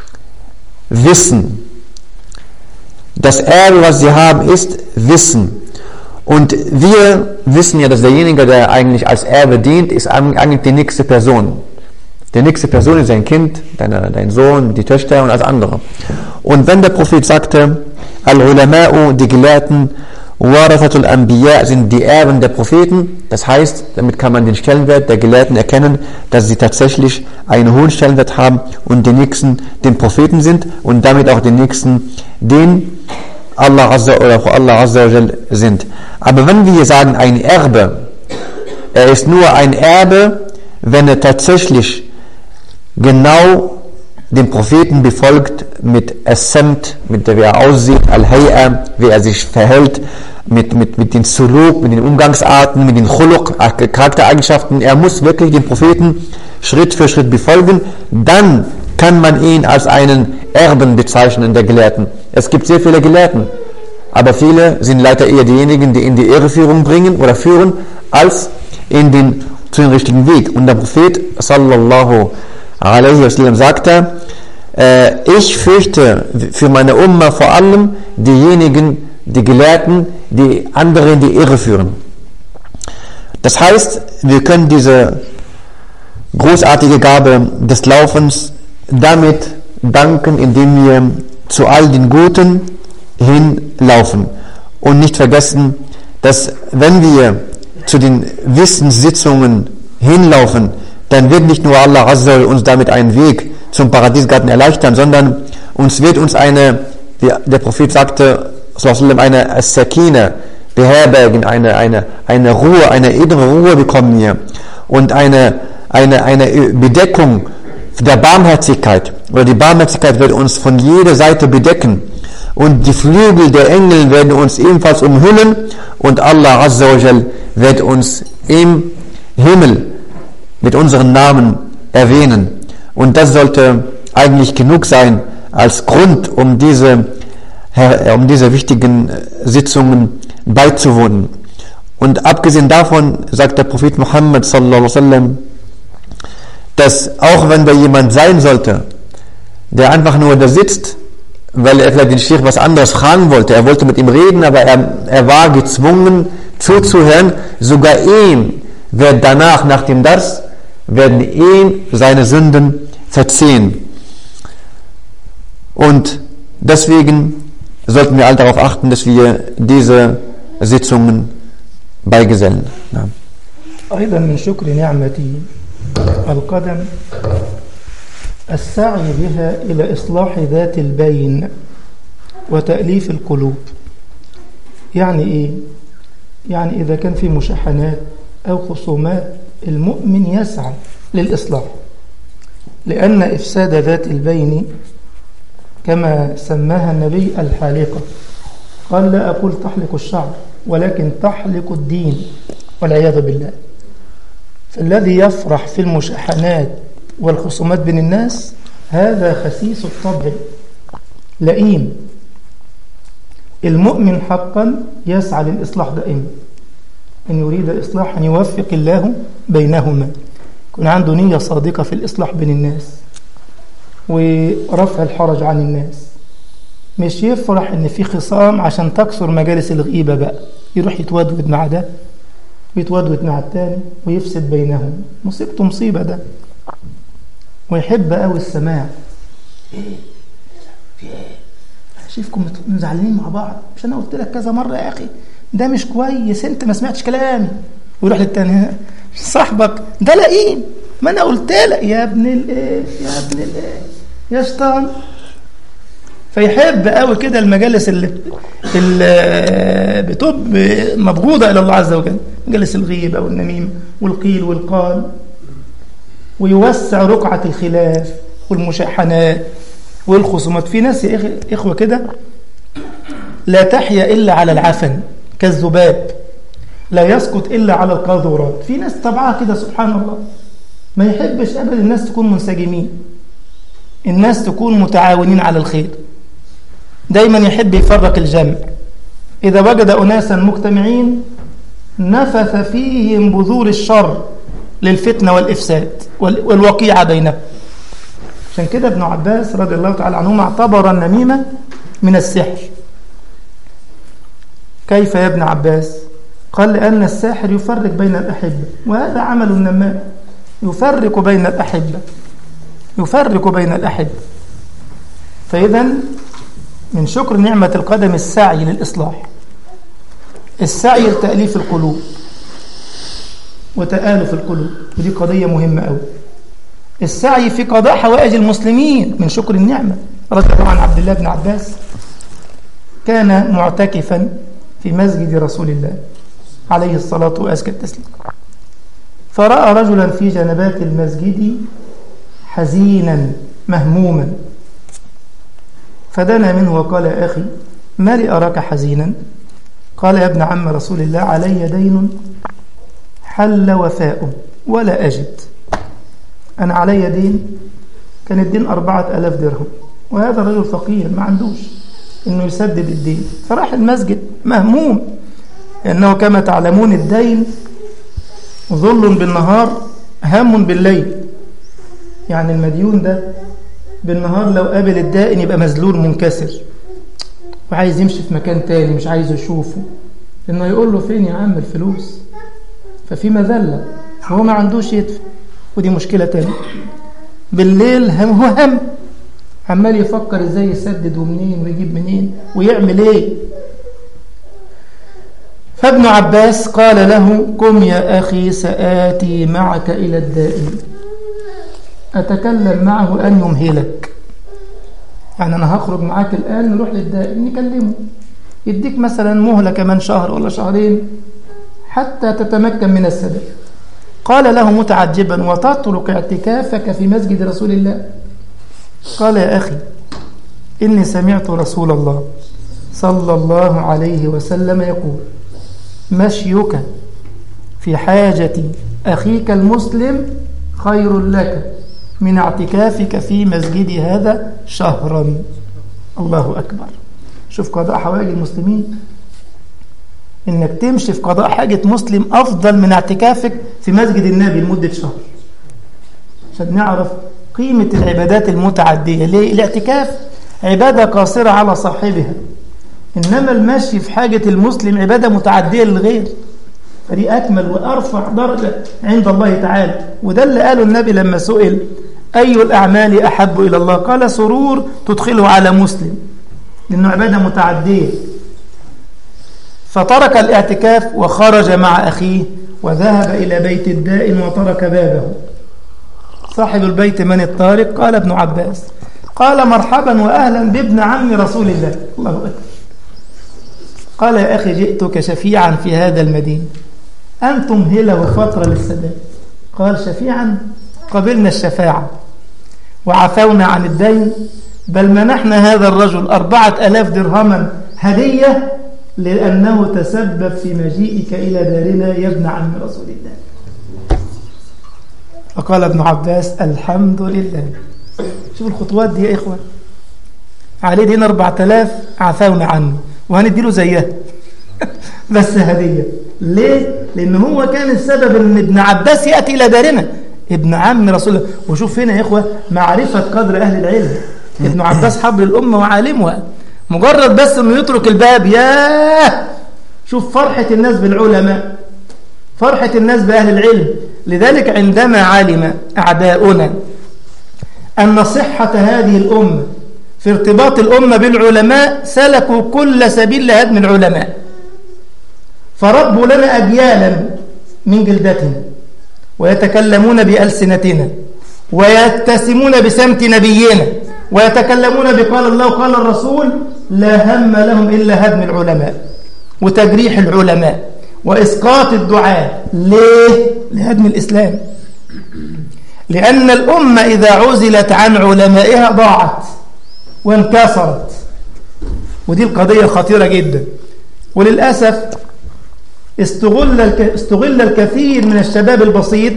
Wissen. Das Erbe, was sie haben, ist Wissen. Und wir wissen ja, dass derjenige, der eigentlich als Erbe dient, ist eigentlich die nächste Person. Die nächste Person ist sein Kind, deine, dein Sohn, die Töchter und alles andere. Und wenn der Prophet sagte, Al-Ulama'u, die Gelehrten, Warathatul Anbiya, sind die Erben der Propheten, das heißt, damit kann man den Stellenwert der Gelehrten erkennen, dass sie tatsächlich einen hohen Stellenwert haben und die Nächsten den Propheten sind und damit auch die Nächsten den Allah Azza oder Allah Azza wa Jal sind. Aber wenn wir sagen, ein Erbe, er ist nur ein Erbe, wenn er tatsächlich genau den Propheten befolgt mit As-Samt, mit der wie er aussieht, Al-Hay'a, wie er sich verhält, mit, mit, mit den Suluk, mit den Umgangsarten, mit den Khuluq, Charaktereigenschaften. Er muss wirklich den Propheten Schritt für Schritt befolgen. Dann kann man ihn als einen Erben bezeichnen, der Gelehrten. Es gibt sehr viele Gelehrten, aber viele sind leider eher diejenigen, die in die Irreführung bringen oder führen, als in den, zu den richtigen Weg. Und der Prophet sallallahu alaihi wasallam sagte, äh, ich fürchte für meine Umma vor allem diejenigen, die Gelehrten, die andere in die Irre führen. Das heißt, wir können diese großartige Gabe des Laufens damit danken, indem wir zu all den Guten hinlaufen. Und nicht vergessen, dass wenn wir zu den Wissenssitzungen hinlaufen, dann wird nicht nur Allah Azza wa Jalla uns damit einen Weg zum Paradiesgarten erleichtern, sondern uns wird uns eine, wie der Prophet sagte, eine As-Sakina beherbergen, eine, eine, eine Ruhe, eine innere Ruhe bekommen wir und eine, eine, eine Bedeckung der Barmherzigkeit, oder die Barmherzigkeit wird uns von jeder Seite bedecken und die Flügel der Engel werden uns ebenfalls umhüllen und Allah Azza wa Jal wird uns im Himmel mit unseren Namen erwähnen. Und das sollte eigentlich genug sein als Grund, um diese, um diese wichtigen Sitzungen beizuwohnen. Und abgesehen davon sagt der Prophet Muhammad sallallahu alaihi wasallam, dass auch wenn da jemand sein sollte, der einfach nur da sitzt, weil er vielleicht den Sheikh was anderes fragen wollte, er wollte mit ihm reden, aber er, er war gezwungen zuzuhören, sogar ihm wird danach, nach dem Dars, werden ihm seine Sünden verziehen. Und deswegen sollten wir alle darauf achten, dass wir diese Sitzungen beigesellen. Ja. أيضا من شكر نعمة القدم السعي بها إلى إصلاح ذات البين وتأليف القلوب. يعني إيه؟ يعني إذا كان في مشاحنات أو خصومات المؤمن يسعى للإصلاح، لأن إفساد ذات البين كما سماها النبي الحالقة. قال لا أقول تحلق الشعر ولكن تحلق الدين والعياذ بالله. فالذي يفرح في المشاحنات والخصومات بين الناس هذا خسيس الطبع لئيم. المؤمن حقا يسعى للإصلاح دائما، إن يريد إصلاحا يوفق الله بينهما، يكون عنده نية صادقة في الإصلاح بين الناس ورفع الحرج عن الناس. مش يفرح إن في خصام عشان تكسر مجالس الغيبة بقى، يروح يتودود مع ده ويتودود مع التاني ويفسد بينهم. مصيبته مصيبة ده. ويحب قوي السماع. ايه في ايه؟ شايفكم مزعلين مع بعض، مش انا قلت لك كذا مرة يا اخي ده مش كويس، انت ما سمعتش كلامي. ويروح للتاني صاحبك ده لئيم، ما انا قلت لك يا ابن الايه يا ابن الايه يا شيطان. فيحب قوي كده المجالس اللي, اللي بتب مبغوضة إلى الله عز وجل، مجالس الغيبة والنميمة والقيل والقال، ويوسع رقعة الخلاف والمشاحنات والخصومات. في ناس يا إخوة كده لا تحيا إلا على العفن كالذباب، لا يسقط إلا على القاذورات. في ناس طبعها كده سبحان الله، ما يحبش أبدا الناس تكون منسجمين، الناس تكون متعاونين على الخير، دايما يحب يفرق الجمع. إذا وجد أناسا مجتمعين نفث فيهم بذور الشر للفتنة والإفساد والوقيعة بينهم. عشان كده ابن عباس رضي الله تعالى عنهما اعتبر النميمة من السحر. كيف يا ابن عباس؟ قال لأن الساحر يفرق بين الأحبة، وهذا عمل النمام، يفرق بين الأحبة يفرق بين الأحبة. فإذا من شكر نعمة القدم السعي للإصلاح، السعي لتأليف القلوب وتآلف القلوب، ودي قضية مهمة أوي. السعي في قضاء حوائج المسلمين من شكر النعمة. رضي الله عن عبد الله بن عباس، كان معتكفا في مسجد رسول الله عليه الصلاة وأزكى التسليم، فرأى رجلا في جنبات المسجد حزينا مهموما، فدنا منه وقال يا أخي ما لي أراك حزينا؟ قال يا ابن عم رسول الله علي دين حل وفاء ولا أجد. أنا علي دين، كان الدين أربعة ألاف درهم، وهذا الرجل فقير ما عندوش إنه يسدد الدين. فراح المسجد مهموم، لأنه كما تعلمون الدين ظل بالنهار هم بالليل. يعني المديون ده بالنهار لو قابل الدائن يبقى مذلول منكسر وعايز يمشي في مكان تاني، مش عايز يشوفه، لأنه يقول له فين يا عم الفلوس؟ ففي مذلة وهو ما عندوش يدفع، ودي مشكلة تانية. بالليل هم هو هم عمال يفكر ازاي يسدد ومنين ويجيب منين ويعمل ايه. فابن عباس قال له قم يا أخي سآتي معك إلى الدائن أتكلم معه أن يمهلك. يعني أنا هخرج معاك الآن نروح للدائن نكلمه، يديك مثلا مهلة كمان شهر ولا شهرين حتى تتمكن من السداد. قال له متعجبا وتترك اعتكافك في مسجد رسول الله؟ قال يا أخي إني سمعت رسول الله صلى الله عليه وسلم يقول مشيك في حاجة أخيك المسلم خير لك من اعتكافك في مسجد هذا شهرا. الله أكبر. شوف قضاء حوائج المسلمين، إنك تمشي في قضاء حاجة مسلم أفضل من اعتكافك في مسجد النبي لمدة شهر، عشان نعرف قيمة العبادات المتعدية. ليه؟ الاعتكاف عبادة قاصرة على صاحبها، إنما المشي في حاجة المسلم عبادة متعدية للغير، فدي أكمل وأرفع درجة عند الله تعالى. وده اللي قاله النبي لما سئل أي الأعمال أحب إلى الله؟ قال سرور تدخله على مسلم، لأنه عبادة متعدية. فترك الاعتكاف وخرج مع أخيه وذهب إلى بيت الدائن وترك بابه. صاحب البيت من الطارق؟ قال ابن عباس قال مرحبا وأهلا بابن عم رسول الله. الله أكبر. قال يا أخي جئتك شفيعا في هذا المدين أن تمهله فترة للسداد. قال شفيعا؟ قبلنا الشفاعة وعفونا عن الدين، بل منحنا هذا الرجل أربعة ألاف درهما هدية لأنه تسبب في مجيئك إلى دارنا يا ابن عم رسول الله. فقال ابن عباس الحمد لله. شوف الخطوات دي يا إخوة. عليه دين أربعة آلاف عفونا عنه وهنديله زيها بس هدية. ليه؟ لأن هو كان السبب أن ابن عباس يأتي إلى دارنا ابن عم رسول الله. وشوف هنا يا إخوة معرفة قدر أهل العلم. ابن عباس حبر الأمة وعالمها، مجرد بس أنه يترك الباب ياه. شوف فرحة الناس بالعلماء، فرحة الناس بأهل العلم. لذلك عندما علم أعداؤنا أن صحة هذه الأمة في ارتباط الأمة بالعلماء سلكوا كل سبيل لهدم العلماء، فربوا لنا أجيالا من جلدتنا ويتكلمون بألسنتنا ويتسمون بسمت نبينا ويتكلمون بقال الله وقال الرسول، لا هم لهم إلا هدم العلماء وتجريح العلماء وإسقاط الدعاء. ليه؟ لهدم الإسلام. لأن الأمة إذا عزلت عن علمائها ضاعت وانكسرت، ودي القضية خطيرة جدا. وللأسف استغل استغل الكثير من الشباب البسيط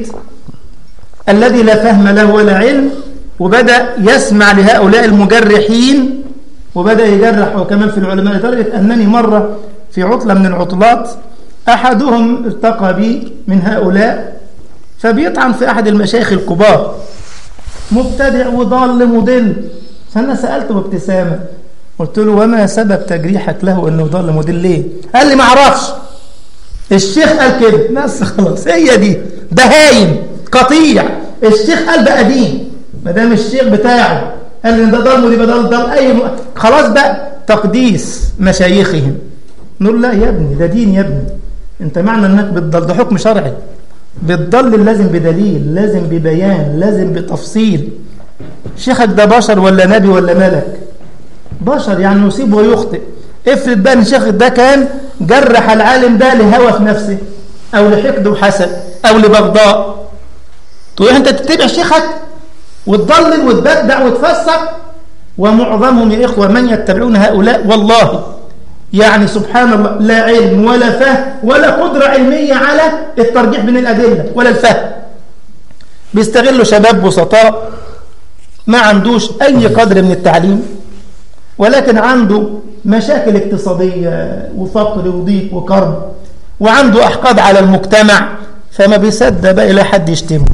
الذي لا فهم له ولا علم، وبدأ يسمع لهؤلاء المجرحين وبدأ يجرح وكمان في العلماء، لدرجة أنني مرة في عطلة من العطلات أحدهم التقى بي من هؤلاء فبيطعن في أحد المشايخ الكبار، مبتدع وضال مضل. فأنا سألته بابتسامة قلت له وما سبب تجريحك له أنه ضال مضل ليه؟ قال لي ما أعرفش، الشيخ قال كده بس خلاص، هي دي، ده هايم قطيع. الشيخ قال بقى دين، ما دام الشيخ بتاعه قال لي ده ضل ودي بدل ضل أي م... خلاص بقى تقديس مشايخهم. نقول لا يا ابني ده دين يا ابني، انت معنى انك بتضل ده حكم شرعي، بتضل لازم بدليل، لازم ببيان، لازم بتفصيل. شيخك ده بشر ولا نبي ولا ملك؟ بشر يعني يصيب ويخطئ. افرض بقى ان الشيخ ده كان جرح العالم ده لهوى في نفسه او لحقد وحسد او لبغضاء، تقول انت تتبع شيخك وتضلل وتبدع وتفسق. ومعظمهم يا اخوه من يتبعون هؤلاء والله يعني سبحان الله لا علم ولا فهم ولا قدرة علمية على الترجيح بين الأدلة ولا الفهم. بيستغلوا شباب بسطاء ما عندوش أي قدر من التعليم، ولكن عنده مشاكل اقتصادية وفقر وضيق وكرب، وعنده أحقاد على المجتمع، فما بيصدق بقى إلى حد يشتمه.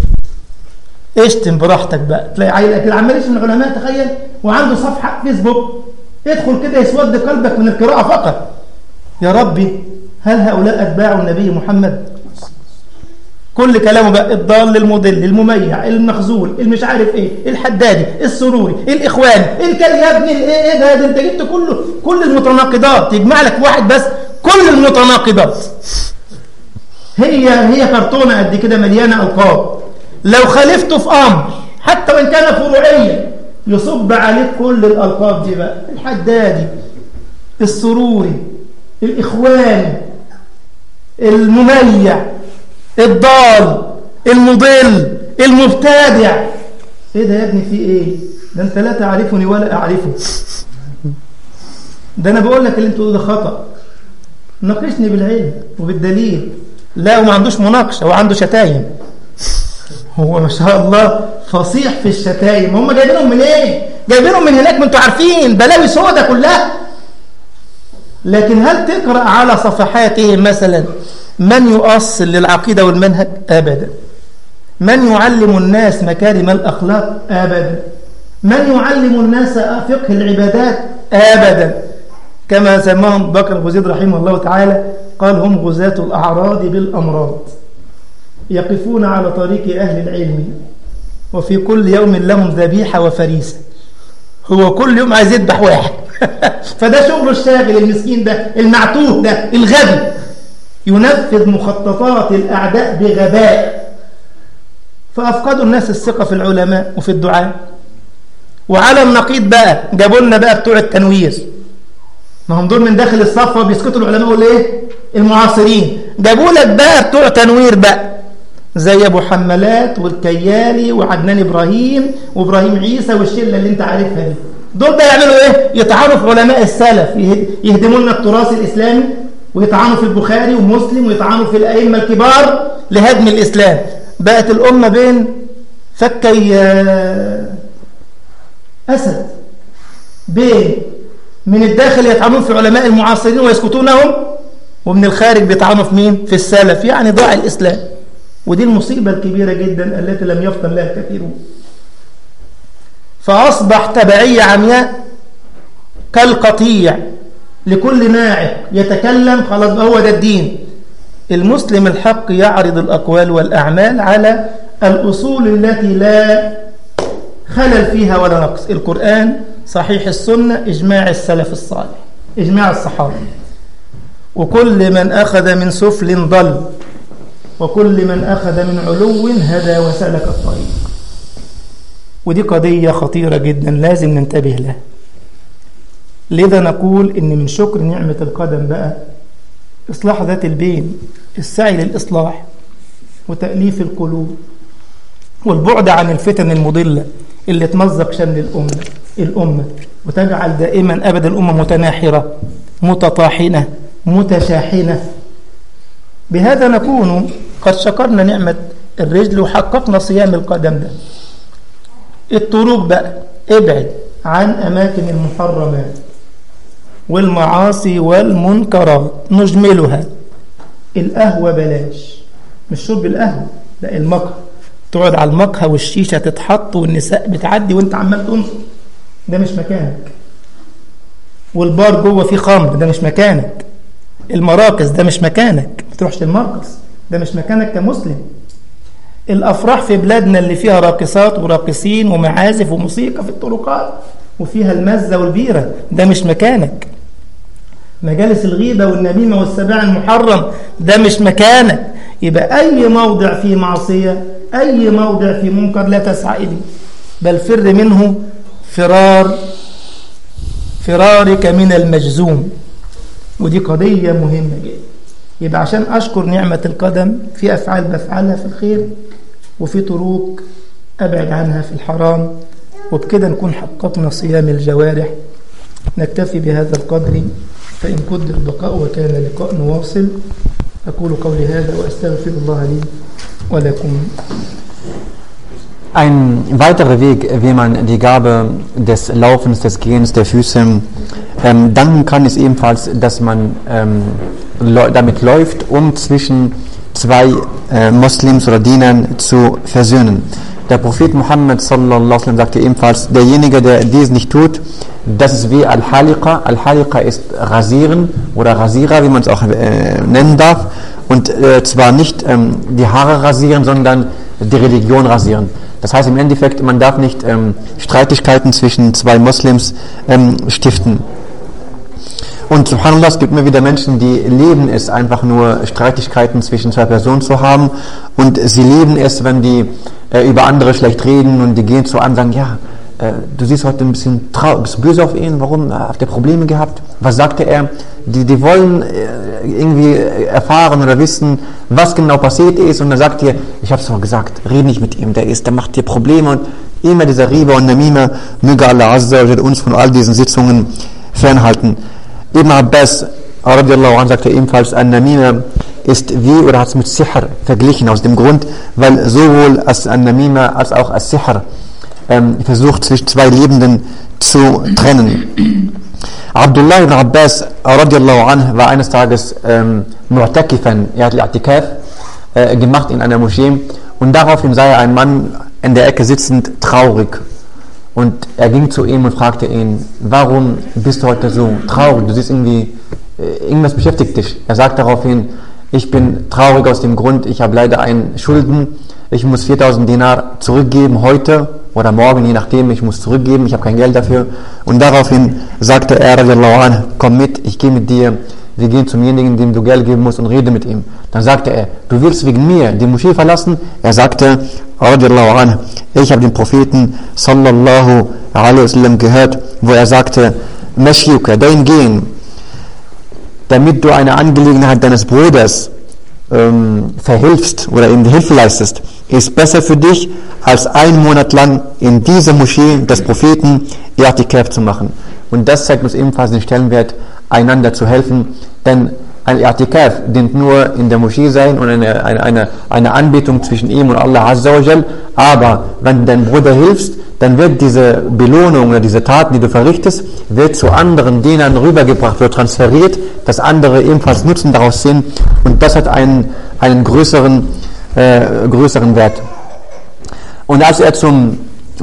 اشتم براحتك بقى. تلاقي عيل كده عمال يشتم العلماء تخيل، وعنده صفحة فيسبوك، ادخل كده يسود قلبك من القراءة فقط. يا ربي هل هؤلاء أتباع النبي محمد؟ كل كلامه بقى الضال المضل المميع المخزول المش عارف ايه الحدادي السروري الاخواني الكل. يا ابني ايه ايه ده, ده انت جبت كله كل المتناقضات، يجمع لك واحد بس كل المتناقضات. هي هي كرتونه قد كده مليانه القاب، لو خالفته في امر حتى وان كان فروعيا يصب عليك كل الالقاب دي بقى، الحدادي السروري الاخواني المميع الضال المضل المبتدع. ايه ده يا ابني في ايه؟ ده انت لا تعرفني ولا اعرفه. ده انا بقول لك اللي انت تقوله ده خطأ، ناقشني بالعلم وبالدليل. لا وما عندوش مناقشه، هو عنده شتايم، هو ما شاء الله فصيح في الشتايم. هم جايبينهم من ايه؟ جايبينهم من هناك، ما انتوا عارفين بلاوي سودة كلها. لكن هل تقرأ على صفحاته مثلا من يؤصل للعقيدة والمنهج؟ أبدا. من يعلم الناس مكارم الأخلاق؟ أبدا. من يعلم الناس فقه العبادات؟ أبدا. كما سماهم بكر أبو زيد رحمه الله تعالى، قال هم غزاة الأعراض بالأمراض يقفون على طريق أهل العلم وفي كل يوم لهم ذبيحة وفريسة. هو كل يوم عايز يذبح واحد فده شغله الشاغل المسكين ده المعتوه ده الغبي، ينفذ مخططات الأعداء بغباء. فأفقدوا الناس الثقة في العلماء وفي الدعاء. وعلى النقيض بقى جابوا لنا بقى بتوع التنوير، ما هم دول من داخل الصفوة بيسكتوا العلماء والايه المعاصرين، جابوا لك بقى بتوع تنوير بقى زي ابو حمالات والكيالي وعدنان ابراهيم وابراهيم عيسى والشله اللي انت عارفها دي. دول بقى يعملوا ايه؟ يطعنوا في علماء السلف، يهدموا لنا التراث الاسلامي ويطعنوا في البخاري ومسلم ويطعنوا في الائمه الكبار لهدم الاسلام. بقت الامه بين فكي اسد، بين من الداخل يطعنون في علماء المعاصرين ويسكتونهم، ومن الخارج بيطعنوا في مين؟ في السلف. يعني ضاع الاسلام، ودي المصيبه الكبيره جدا التي لم يفطن لها الكثيرون. فاصبح تبعيه عمياء كالقطيع لكل ناعق يتكلم، خلاص هو ده الدين. المسلم الحق يعرض الأقوال والأعمال على الأصول التي لا خلل فيها ولا نقص، القرآن، صحيح السنة، إجماع السلف الصالح، إجماع الصحابة. وكل من أخذ من سفل ضل، وكل من أخذ من علو هدى وسلك الطريق. ودي قضية خطيرة جدا لازم ننتبه لها. لذا نقول إن من شكر نعمة القدم بقى إصلاح ذات البين، السعي للإصلاح وتأليف القلوب والبعد عن الفتن المضلة اللي تمزق شمل الأمة الأمة وتجعل دائما أبدا الأمة متناحرة متطاحنة متشاحنة. بهذا نكون قد شكرنا نعمة الرجل وحققنا صيام القدم ده. الطرق بقى ابعد عن أماكن المحرمات والمعاصي والمنكرات نجملها. القهوة بلاش، مش شرب القهوة، لا المقهى، تقعد على المقهى والشيشة تتحط والنساء بتعدي وانت عمال تنصر، ده مش مكانك. والبار جوه فيه خمر، ده مش مكانك. المراكز ده مش مكانك، ما تروحش المركز، ده مش مكانك كمسلم. الأفراح في بلادنا اللي فيها راقصات وراقصين ومعازف وموسيقى في الطرقات وفيها المزة والبيرة، ده مش مكانك. مجالس الغيبة والنميمة والسباع المحرم، ده مش مكانك. يبقى أي موضع فيه معصية، أي موضع فيه منكر لا تسعى إليه، بل فر منه فرار فرارك من المجزوم. ودي قضية مهمة جدا. يبقى عشان أشكر نعمة القدم في أفعال بفعلها في الخير، وفي طرق أبعد عنها في الحرام، وبكده نكون حققنا صيام الجوارح. نكتفي بهذا القدر، فإن قدر البقاء وكان لقاء نواصل. أقول قولي هذا وأستغفر الله لي ولكم. Ein weiterer Weg, wie man die Gabe des Laufens, des Gehens der Füße ähm, danken kann, ist ebenfalls, dass man ähm, damit läuft, um zwischen zwei äh, Moslems oder Dienern zu versöhnen. Der Prophet Muhammad sallallahu alaihi wasallam sagte ebenfalls, derjenige, der dies nicht tut, das ist wie Al-Haliqa. Al-Haliqa ist Rasieren oder Rasierer, wie man es auch äh, nennen darf. Und äh, zwar nicht ähm, die Haare rasieren, sondern die Religion rasieren. Das heißt im Endeffekt, man darf nicht ähm, Streitigkeiten zwischen zwei Moslems ähm, stiften. Und subhanallah, es gibt immer wieder Menschen, die leben es, einfach nur Streitigkeiten zwischen zwei Personen zu haben. Und sie leben es, wenn die äh, über andere schlecht reden und die gehen zu einem und sagen, ja, äh, du siehst heute ein bisschen traurig, bist böse auf ihn, warum? Habt ihr Probleme gehabt? Was sagte er? Die, die wollen äh, irgendwie erfahren oder wissen, was genau passiert ist. Und dann sagt ihr, ich habe es doch gesagt, red nicht mit ihm, der ist, der macht dir Probleme. Und immer dieser Riba und Namima, möge Allah Azza wa Jalla uns von all diesen Sitzungen fernhalten. Ibn Abbas radiallahu anh sagte ebenfalls, An-Namima ist wie, oder hat es mit Sihr verglichen, aus dem Grund, weil sowohl An-Namima als auch As-Sihr ähm, versucht, zwischen zwei Lebenden zu trennen. Abdullah ibn Abbas radiallahu anh war eines Tages ähm, Mu'takifan, er hat I'tikaf äh, gemacht in einer Moschee, und daraufhin sah er einen Mann in der Ecke sitzend, traurig. Und er ging zu ihm und fragte ihn, warum bist du heute so traurig? Du siehst irgendwie, irgendwas beschäftigt dich. Er sagt daraufhin, ich bin traurig aus dem Grund, ich habe leider einen Schulden, ich muss viertausend Dinar zurückgeben heute oder morgen, je nachdem, ich muss zurückgeben, ich habe kein Geld dafür. Und daraufhin sagte er, komm mit, ich gehe mit dir, wir gehen zum jenigen, dem du Geld geben musst, und rede mit ihm. Dann sagte er, du willst wegen mir die Moschee verlassen? Er sagte, radiallahu anhu, ich habe den Propheten sallallahu alaihi wasallam gehört, wo er sagte, Mashyuka, dein Gehen, damit du eine Angelegenheit deines Bruders ähm, verhilfst oder ihm Hilfe leistest, ist besser für dich, als einen Monat lang in dieser Moschee des Propheten I'tikaf zu machen. Und das zeigt uns ebenfalls den Stellenwert, einander zu helfen, denn ein I'tikaf dient nur in der Moschee sein und eine, eine, eine, eine Anbetung zwischen ihm und Allah Azza wa Jal, aber wenn du deinem Bruder hilfst, dann wird diese Belohnung oder diese Taten, die du verrichtest, wird zu anderen Dienern rübergebracht, wird transferiert, dass andere ebenfalls Nutzen daraus sehen, und das hat einen, einen größeren, äh, größeren Wert. Und als er zum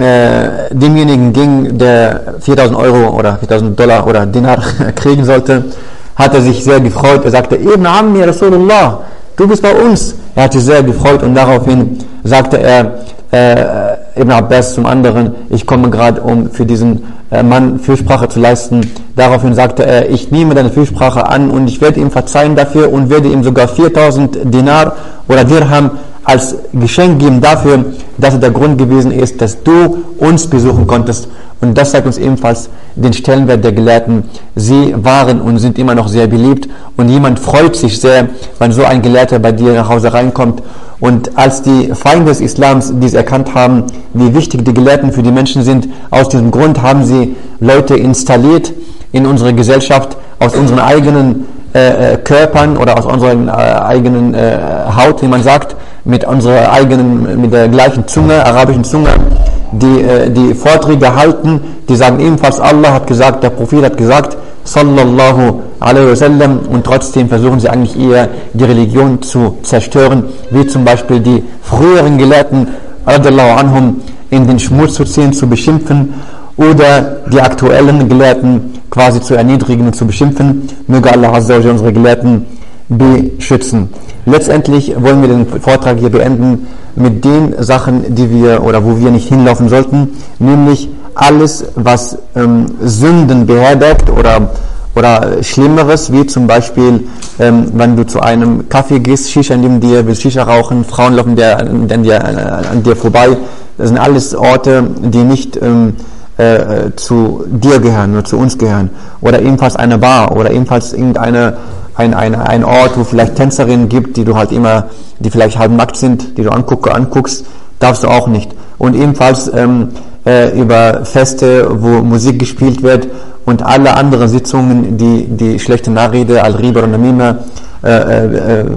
äh, demjenigen ging, der viertausend Euro oder viertausend Dollar oder Dinar kriegen sollte, hat er sich sehr gefreut. Er sagte, Ibn Ammi Rasulullah, du bist bei uns. Er hat sich sehr gefreut, und daraufhin sagte er, äh, Ibn Abbas zum anderen, ich komme gerade, um für diesen äh, Mann Fürsprache zu leisten. Daraufhin sagte er, ich nehme deine Fürsprache an und ich werde ihm verzeihen dafür und werde ihm sogar viertausend Dinar oder Dirham als Geschenk geben dafür, dass er der Grund gewesen ist, dass du uns besuchen konntest. Und das zeigt uns ebenfalls den Stellenwert der Gelehrten. Sie waren und sind immer noch sehr beliebt, und jemand freut sich sehr, wenn so ein Gelehrter bei dir nach Hause reinkommt. Und als die Feinde des Islams dies erkannt haben, wie wichtig die Gelehrten für die Menschen sind, aus diesem Grund haben sie Leute installiert in unsere Gesellschaft, aus unseren eigenen äh, Körpern oder aus unserer äh, eigenen äh, Haut, wie man sagt, mit unserer eigenen, mit der gleichen Zunge, arabischen Zunge, die äh, die Vorträge halten, die sagen ebenfalls, Allah hat gesagt, der Prophet hat gesagt, sallallahu alaihi wasallam, und trotzdem versuchen sie eigentlich eher die Religion zu zerstören, wie zum Beispiel die früheren Gelehrten radiallahu anhum in den Schmutz zu ziehen, zu beschimpfen, oder die aktuellen Gelehrten quasi zu erniedrigen und zu beschimpfen. Möge Allah Azza wa Jalla unsere Gelehrten beschützen. Letztendlich wollen wir den Vortrag hier beenden mit den Sachen, die wir oder wo wir nicht hinlaufen sollten, nämlich alles, was ähm, Sünden beherbergt oder oder Schlimmeres, wie zum Beispiel, ähm, wenn du zu einem Kaffee gehst, Shisha neben dir, willst Shisha rauchen, Frauen laufen dir, an, dir, an dir vorbei. Das sind alles Orte, die nicht ähm, äh, zu dir gehören oder zu uns gehören. Oder ebenfalls eine Bar oder ebenfalls irgendeine ein, ein, ein Ort, wo vielleicht Tänzerinnen gibt, die du halt immer, die vielleicht halb nackt sind, die du anguck, anguckst, darfst du auch nicht. Und ebenfalls ähm, äh, über Feste, wo Musik gespielt wird, und alle anderen Sitzungen, die die schlechte Nachrede, Al-Riba und Namima äh, äh,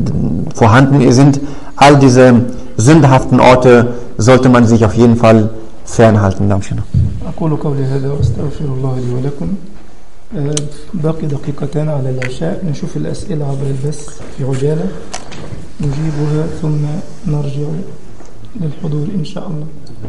vorhanden sind, all diese sündhaften Orte sollte man sich auf jeden Fall fernhalten. Dankeschön. أقول قولي هذا وأستغفر الله لي ولكم. باقي دقيقتان على العشاء، نشوف الأسئلة عبر البث في عجالة نجيبها ثم نرجع للحضور إن شاء الله.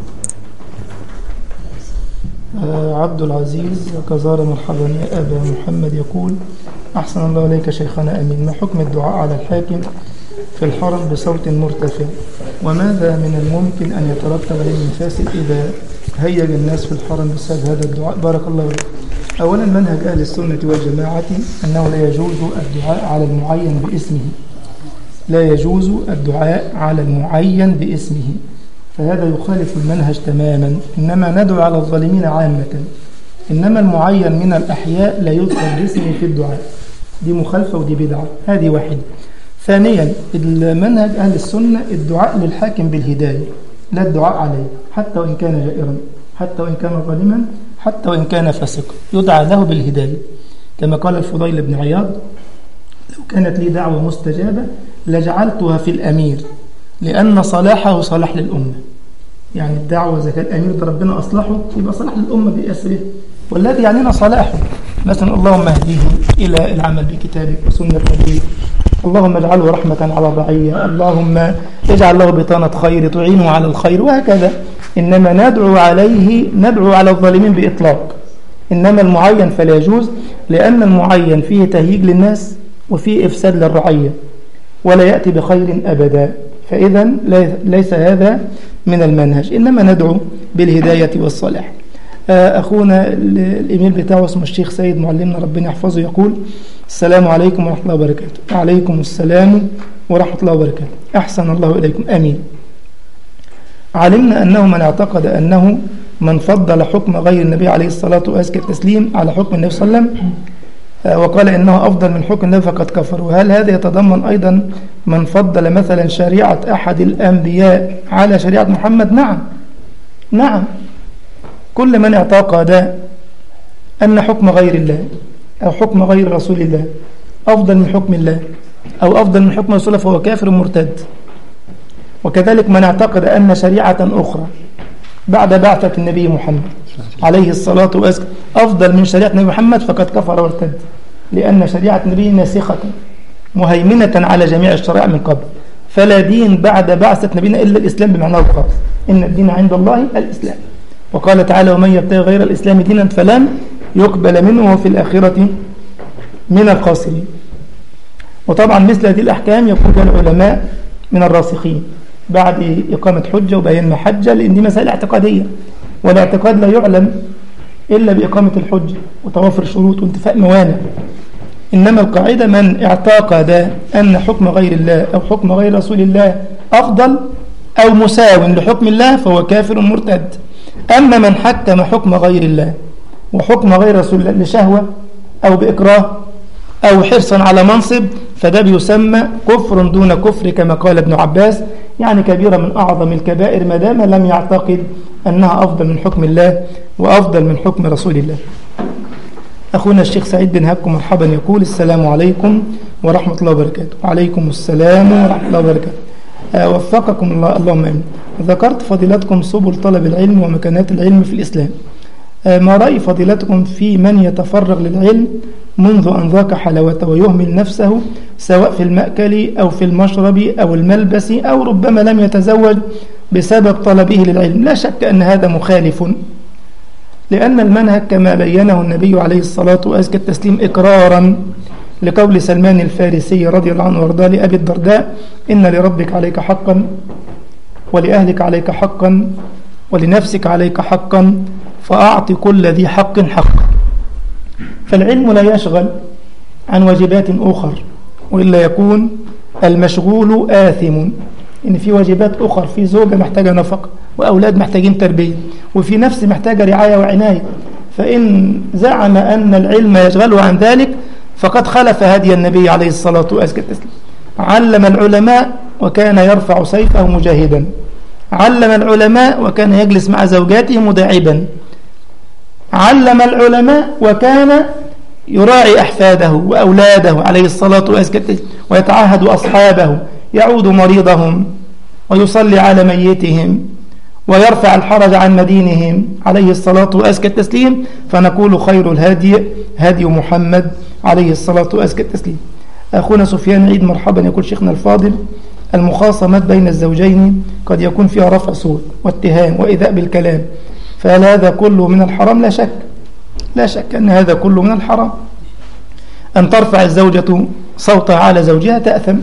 عبد العزيز كزار، مرحبا يا أبا محمد، يقول أحسن الله إليك شيخنا أمين، ما حكم الدعاء على الحاكم في الحرم بصوت مرتفع، وماذا من الممكن أن يترتب عليه من فاسد إذا هيج الناس في الحرم بسبب هذا الدعاء؟ بارك الله فيك. أولا، منهج أهل السنة والجماعة أنه لا يجوز الدعاء على المعين باسمه، لا يجوز الدعاء على المعين باسمه، فهذا يخالف المنهج تماما. إنما ندعو على الظالمين عامة، إنما المعين من الأحياء لا يذكر باسمه في الدعاء، دي مخالفة ودي بدعة، هذه واحدة. ثانيا، المنهج أهل السنة الدعاء للحاكم بالهداية، لا الدعاء عليه حتى وإن كان جائرا، حتى وإن كان ظالما، حتى وإن كان فاسقا، يدعى له بالهداية، كما قال الفضيل بن عياض: لو كانت لي دعوة مستجابة لجعلتها في الأمير لأن صلاحه صلاح للأمة. يعني الدعوة إذا كان الأمير ده ربنا أصلحه يبقى صلاح للأمة بأسره، والذي يعنينا صلاحه. مثلا اللهم اهديه إلى العمل بكتابك وسنة نبيك، اللهم اجعله رحمة على الرعية، اللهم اجعل له بطانة خير تعينه على الخير، وهكذا. إنما ندعو عليه، ندعو على الظالمين بإطلاق. إنما المعين فلا يجوز، لأن المعين فيه تهييج للناس وفيه إفساد للرعية ولا يأتي بخير أبدا، فإذا ليس هذا من المنهج، إنما ندعو بالهداية والصلاح. أخونا الإيميل بتاعه اسمه الشيخ سيد معلمنا ربنا يحفظه، يقول: السلام عليكم ورحمة الله وبركاته. وعليكم السلام ورحمة الله وبركاته. أحسن الله إليكم، آمين. علمنا أنه من اعتقد أنه من فضل حكم غير النبي عليه الصلاة وأزكى التسليم على حكم النبي صلى الله عليه وسلم وقال إنه أفضل من حكم النبي فقد كفر. وهل هذا يتضمن أيضا من فضل مثلا شريعة أحد الأنبياء على شريعة محمد؟ نعم نعم. كل من اعتقد أن حكم غير الله أو حكم غير رسول الله أفضل من حكم الله أو أفضل من حكم رسول الله فهو كافر مرتد. وكذلك من اعتقد أن شريعة أخرى بعد بعثة النبي محمد عليه الصلاة والسلام أفضل من شريعة النبي محمد فقد كفر وارتد، لأن شريعة النبي ناسخة مهيمنة على جميع الشرائع من قبل، فلا دين بعد بعثة نبينا إلا الإسلام بمعناه الخاص، إن الدين عند الله الإسلام. وقال تعالى ومن يبتغي غير الإسلام دينا فلن يقبل منه وهو في الآخرة من الخاسرين. وطبعا مثل هذه الأحكام يقول العلماء من الراسخين بعد إقامة حجة وبيان محجة، لأن دي مسائل اعتقادية، والاعتقاد لا يعلم إلا بإقامة الحجة وتوافر شروط وانتفاء موانع. إنما القاعدة من اعتقد أن حكم غير الله أو حكم غير رسول الله أفضل أو مساو لحكم الله فهو كافر مرتد. أما من حكم حكم غير الله وحكم غير رسول الله لشهوة أو بإكراه أو حرصا على منصب فده بيسمى كفر دون كفر كما قال ابن عباس، يعني كبيرة من أعظم الكبائر ما دام لم يعتقد أنها أفضل من حكم الله وأفضل من حكم رسول الله. أخونا الشيخ سعيد بن هبكم مرحبا يقول السلام عليكم ورحمة الله وبركاته. وعليكم السلام ورحمة الله وبركاته. أه وفقكم الله اللهم آمين. ذكرت فضيلتكم سبل طلب العلم ومكانات العلم في الإسلام. أه ما رأي فضيلتكم في من يتفرغ للعلم منذ أن ذاق حلاوته ويهمل نفسه سواء في المأكل أو في المشرب أو الملبس أو ربما لم يتزوج بسبب طلبه للعلم؟ لا شك أن هذا مخالف، لأن المنهج كما بينه النبي عليه الصلاة وأزكى التسليم إقرارا لقول سلمان الفارسي رضي الله عنه وارضاه لأبي الدرداء إن لربك عليك حقا ولأهلك عليك حقا ولنفسك عليك حقا فأعط كل ذي حق حقا. فالعلم لا يشغل عن واجبات أخر، وإلا يكون المشغول آثم. إن في واجبات أخر، في زوجة محتاجة نفقة وأولاد محتاجين تربية وفي نفس محتاجة رعاية وعناية، فإن زعم أن العلم يشغله عن ذلك فقد خلف هدي النبي عليه الصلاة والسلام. علم العلماء وكان يرفع سيفه مجاهدا، علم العلماء وكان يجلس مع زوجاته مداعبا، علم العلماء وكان يراعي أحفاده وأولاده عليه الصلاة والسلام ويتعهد أصحابه، يعود مريضهم ويصلي على ميتهم ويرفع الحرج عن مدينهم عليه الصلاة وأزكى التسليم. فنقول خير الهدي هدي محمد عليه الصلاة وأزكى التسليم. أخونا سفيان عيد مرحبا يقول شيخنا الفاضل المخاصمات بين الزوجين قد يكون فيها رفع صوت واتهام وإيذاء بالكلام، فهل هذا كله من الحرام؟ لا شك لا شك أن هذا كله من الحرام. أن ترفع الزوجة صوتها على زوجها تأثم،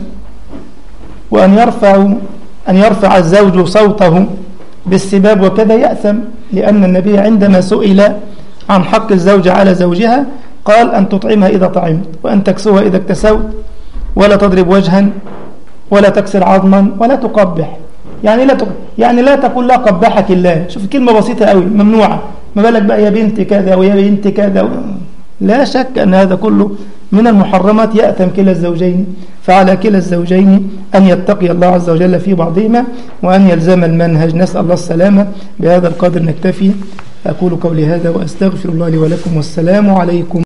وأن يرفع أن يرفع الزوج صوته بالسباب وكذا يأثم، لأن النبي عندما سئل عن حق الزوجة على زوجها قال أن تطعمها إذا طعمت وأن تكسوها إذا اكتسوت ولا تضرب وجها ولا تكسر عظما ولا تقبح. يعني لا يعني لا تقول لا قبحك الله، شوف كلمة بسيطة قوي ممنوعة، ما بالك بقى يا بنت كذا ويا بنت كذا. لا شك أن هذا كله من المحرمات، يأثم كلا الزوجين. فعلى كلا الزوجين أن يتقي الله عز وجل في بعضهما وأن يلزم المنهج، نسأل الله السلامة. بهذا القدر نكتفي، أقول قولي هذا وأستغفر الله لي ولكم، والسلام عليكم.